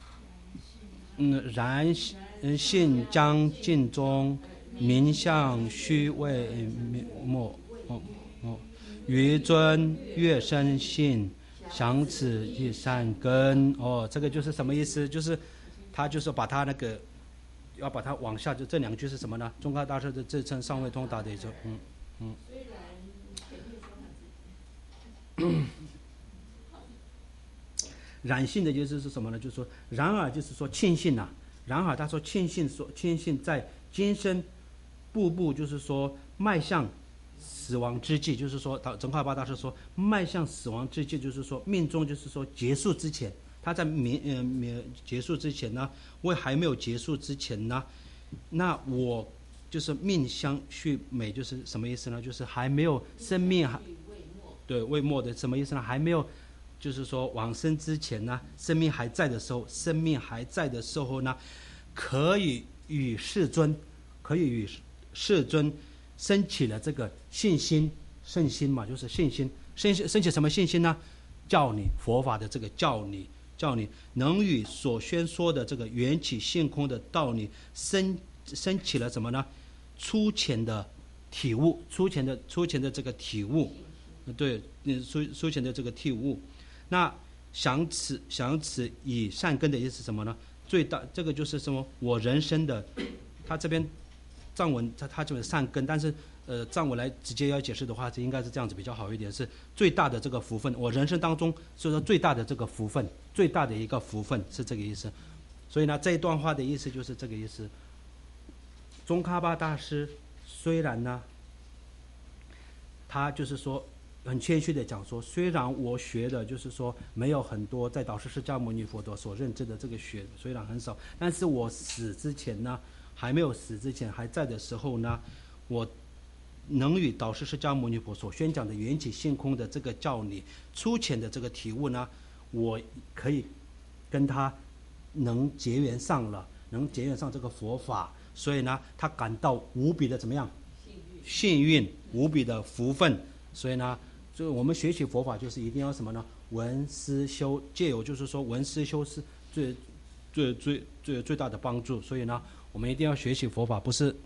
然性将尽中，名相虚未没。于尊越生性，想此一善根。这个就是什么意思？就是他就是把他那个要把它往下，就这两句是什么呢？宗喀大师的自称尚未通达的一种， 虽然前面说他自己。 染性的意思是什么呢？就是说，然而就是说庆幸啊，然而他说庆幸在今生步步就是说迈向死亡之际，就是说宗喀巴大师说迈向死亡之际，就是说命中就是说结束之前，他在结束之前呢，还没有结束之前呢，那我就是命相续美，就是什么意思呢？就是还没有生命对未末的什么意思呢？还没有。就是说往生之前呢，生命还在的时候呢，可以与世尊升起了这个信心圣心嘛，就是信心升起什么信心呢？教你佛法的这个教你能与所宣说的这个缘起性空的道理升起了什么呢？粗浅的体悟，粗浅的这个体悟， 对，书前的这个替物。那想此以善根的意思是什么呢？最大这个就是什么？我人生的，他这边藏文他就是善根，但是藏文来直接要解释的话，这应该是这样子比较好一点，是最大的这个福分。我人生当中所以说最大的这个福分，最大的一个福分是这个意思。所以呢，这一段话的意思就是这个意思。宗喀巴大师虽然呢，他就是说很谦虚的讲说，虽然我学的就是说没有很多在导师释迦牟尼佛所认知的这个学虽然很少，但是我死之前呢，还没有死之前还在的时候呢，我能与导师释迦牟尼佛所宣讲的缘起性空的这个教理粗浅的这个体悟呢，我可以跟他能结缘上了，能结缘上这个佛法，所以呢，他感到无比的怎么样？幸运，无比的福分。所以呢，就我们学习佛法就是一定要什么呢？闻思修，借由就是说闻思修是最大的帮助。所以呢，我们一定要学习佛法，不是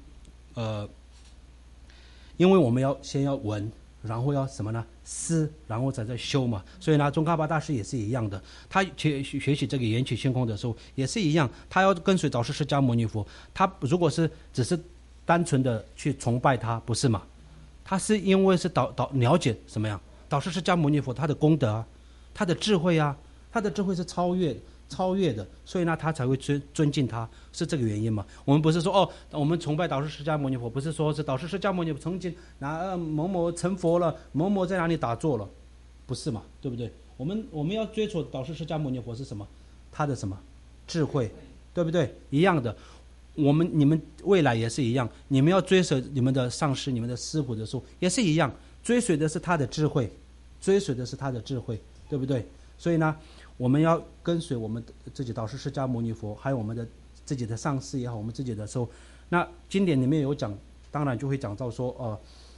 因为我们先要闻，然后要什么呢？思，然后再修嘛。所以呢，宗喀巴大师也是一样的，他学习这个缘起性空的时候也是一样，他要跟随导师释迦牟尼佛。他如果是只是单纯的去崇拜他，不是嘛？他是因为是了解什么样？导师释迦牟尼佛他的功德啊，他的智慧啊，他的智慧是超越的，所以呢，他才会尊敬他，是这个原因嘛？我们不是说我们崇拜导师释迦牟尼佛，不是说是导师释迦牟尼佛曾经某某成佛了，某某在哪里打坐了，不是嘛？对不对？我们要追求导师释迦牟尼佛是什么？他的什么智慧，对不对？一样的，你们未来也是一样，你们要追随你们的上师、你们的师父的时候，也是一样，追随的是他的智慧，对不对？所以呢，我们要跟随我们自己导师释迦牟尼佛，还有我们的自己的上师也好，我们自己的时候，那经典里面有讲，当然就会讲到说，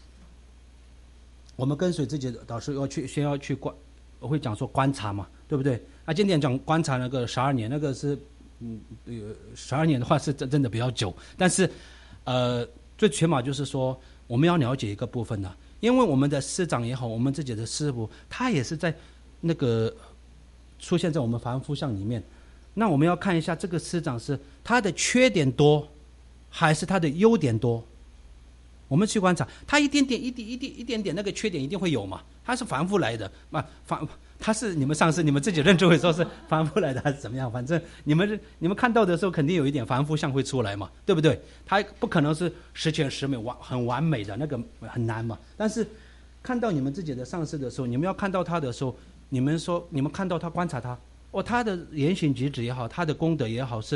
我们跟随自己的导师先要去会讲说观察嘛，对不对？那经典讲观察那个12年，那个是12年的话是真的比较久，但是最起码就是说我们要了解一个部分呢，因为我们的师长也好，我们自己的师父，他也是在那个出现在我们凡夫相里面，那我们要看一下这个师长是他的缺点多还是他的优点多。我们去观察他一点点那个缺点一定会有嘛，他是凡夫来的嘛，他是你们上师你们自己认知会说是凡夫来的还是怎么样，反正你们看到的时候肯定有一点凡夫相会出来嘛，对不对？他不可能是十全十美很完美的，那个很难嘛。但是看到你们自己的上师的时候，你们要看到他的时候，你们看到他观察他，他的言行举止也好，他的功德也好，是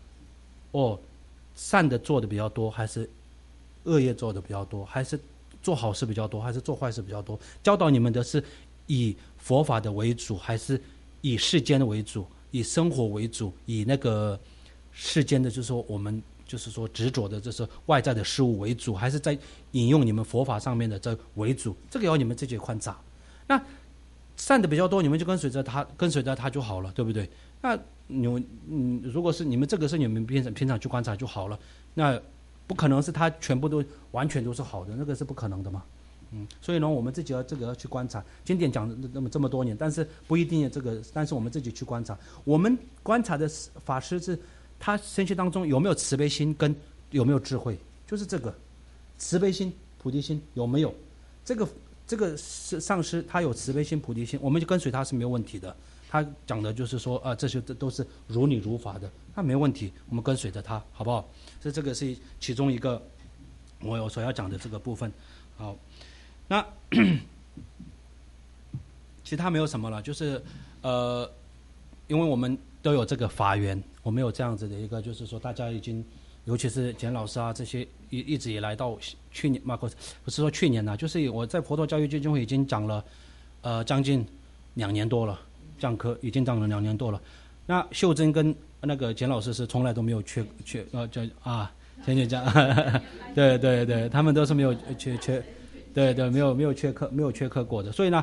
善的做的比较多，还是恶业做的比较多，还是做好事比较多，还是做坏事比较多？教导你们的是以佛法的为主，还是以世间的为主，以生活为主，以那个世间的就是说我们就是说执着的就是外在的事物为主，还是在引用你们佛法上面的这为主？这个要你们自己观察。那善的比较多，你们就跟随着他就好了，对不对？那如果是你们这个是你们平常去观察就好了，那不可能是他全部都完全都是好的，那个是不可能的嘛。所以呢，我们自己要去观察。经典讲这么多年，但是不一定这个，但是我们自己去观察。我们观察的法师是他身心当中有没有慈悲心，跟有没有智慧，就是这个慈悲心、菩提心有没有？这个上师他有慈悲心、菩提心，我们就跟随他是没有问题的。他讲的就是说这些都是如理如法的，那没问题，我们跟随着他，好不好？这个是其中一个我所要讲的这个部分。好，那其他没有什么了，就是因为我们都有这个法缘，我们有这样子的一个，就是说大家已经，尤其是简老师啊这些一直以来到去年不是说去年就是我在佛陀教育基金会已经讲了将近2年多了，讲课已经讲了2年多了。那秀珍跟那个简老师是从来都没有缺前讲对，他们都是没有缺对，没有缺课过的。所以呢，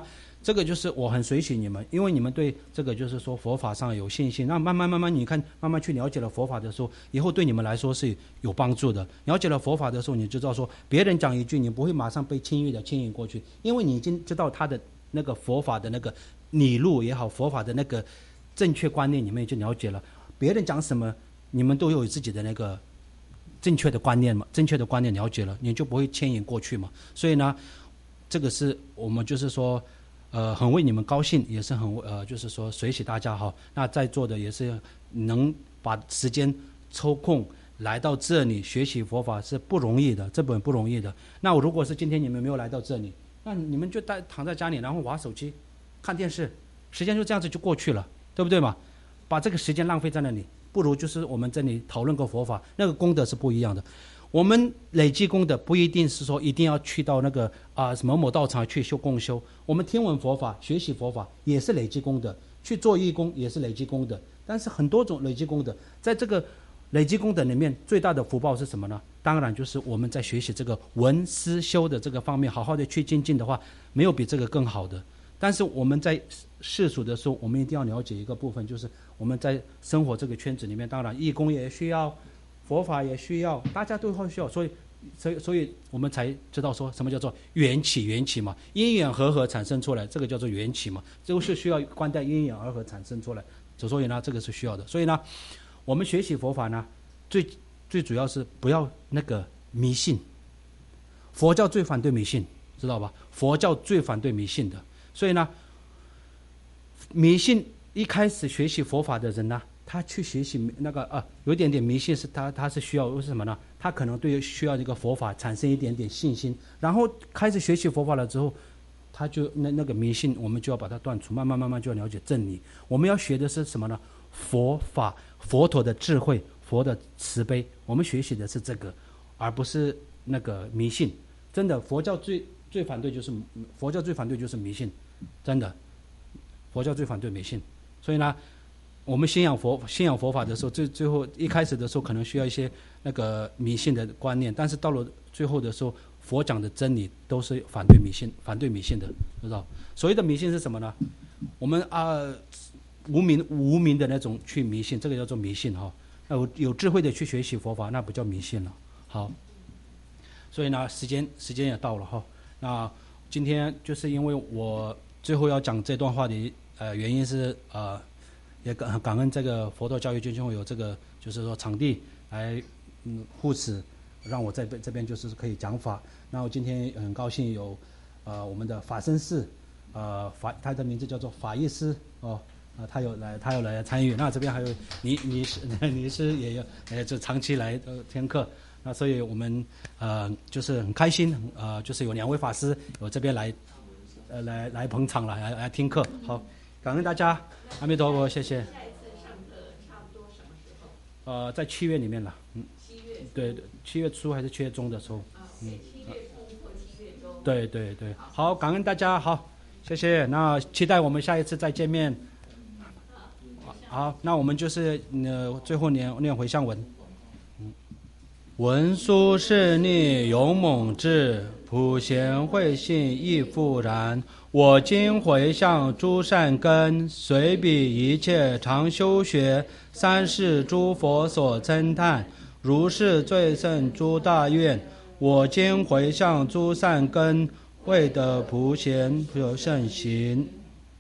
这个就是我很随喜你们，因为你们对这个就是说佛法上有信心，那慢慢你看，慢慢去了解了佛法的时候，以后对你们来说是有帮助的。了解了佛法的时候，你就知道说别人讲一句，你不会马上被轻易的牵引过去，因为你已经知道他的那个佛法的那个理路也好，佛法的那个正确观念，你们已经了解了。别人讲什么，你们都有自己的那个正确的观念嘛，正确的观念了解了，你就不会牵引过去嘛。所以呢，这个是我们就是说。很为你们高兴，也是很就是说随喜大家哈。那在座的也是能把时间抽空来到这里学习佛法是不容易的，这本不容易的。那我如果是今天你们没有来到这里，那你们就躺在家里，然后玩手机、看电视，时间就这样子就过去了，对不对嘛？把这个时间浪费在那里，不如就是我们这里讨论个佛法，那个功德是不一样的。我们累积功德不一定是说一定要去到那个某某道场去修共修，我们听闻佛法、学习佛法也是累积功德，去做义工也是累积功德。但是很多种累积功德，在这个累积功德里面，最大的福报是什么呢？当然就是我们在学习这个闻思修的这个方面，好好的去精进的话，没有比这个更好的。但是我们在世俗的时候，我们一定要了解一个部分，就是我们在生活这个圈子里面，当然义工也需要。佛法也需要，大家都会需要，所以我们才知道说什么叫做缘起嘛，因缘和产生出来，这个叫做缘起嘛，都是需要观待因缘而合产生出来，所以呢，这个是需要的。所以呢，我们学习佛法呢，最主要是不要那个迷信，佛教最反对迷信，知道吧？佛教最反对迷信的，所以呢，迷信一开始学习佛法的人呢。他去学习那个有点迷信，是他是需要为什么呢？他可能对需要这个佛法产生一点点信心，然后开始学习佛法了之后，他就那个迷信，我们就要把它断除，慢慢就要了解真理。我们要学的是什么呢？佛法、佛陀的智慧、佛的慈悲，我们学习的是这个，而不是那个迷信。真的，佛教最反对就是迷信，真的，佛教最反对迷信。所以呢。我们信仰佛法的时候，最后一开始的时候可能需要一些那个迷信的观念，但是到了最后的时候，佛讲的真理都是反对迷信的，知道？所谓的迷信是什么呢？我们无名的那种去迷信，这个叫做迷信哈。有智慧的去学习佛法，那不叫迷信了。好，所以呢，时间也到了哈。那今天就是因为我最后要讲这段话的原因是也感恩这个佛陀教育基金会有这个就是说场地来护持，让我在这边就是可以讲法。那我今天很高兴有我们的法身寺他的名字叫做法义师他有来参与。那这边还有尼师也有就长期来听课。那所以我们就是很开心就是有2位法师有这边来捧场了，来听课。好。感恩大家，阿弥陀佛，谢谢。 下一次上课差不多什么时候？ 在7月里面了 7月。 对，7月初还是7月中的时候。 7月初或7月中。 对，好，感恩大家，好，谢谢。那期待我们下一次再见面。好，那我们就是最后念回向文。文殊师利勇猛智，普贤慧性亦复然。我今回向诸善根，随彼一切常修学，三世诸佛所称叹，如是最胜诸大愿。我今回向诸善根，为得普贤有圣行。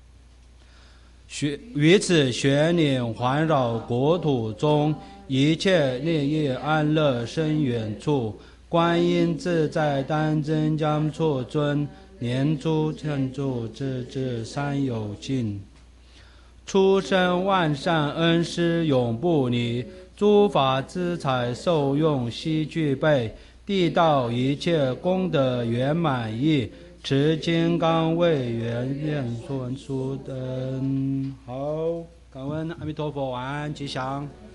于此学岭环绕国土中，一切利益安乐生远处。观音自在当真将处尊，念诸称住自治三有尽。出生万善恩师永不离，诸法资财受用悉具备。地道一切功德圆满意，持金刚为圆愿顺殊灯。好，感恩阿弥陀佛，晚安吉祥。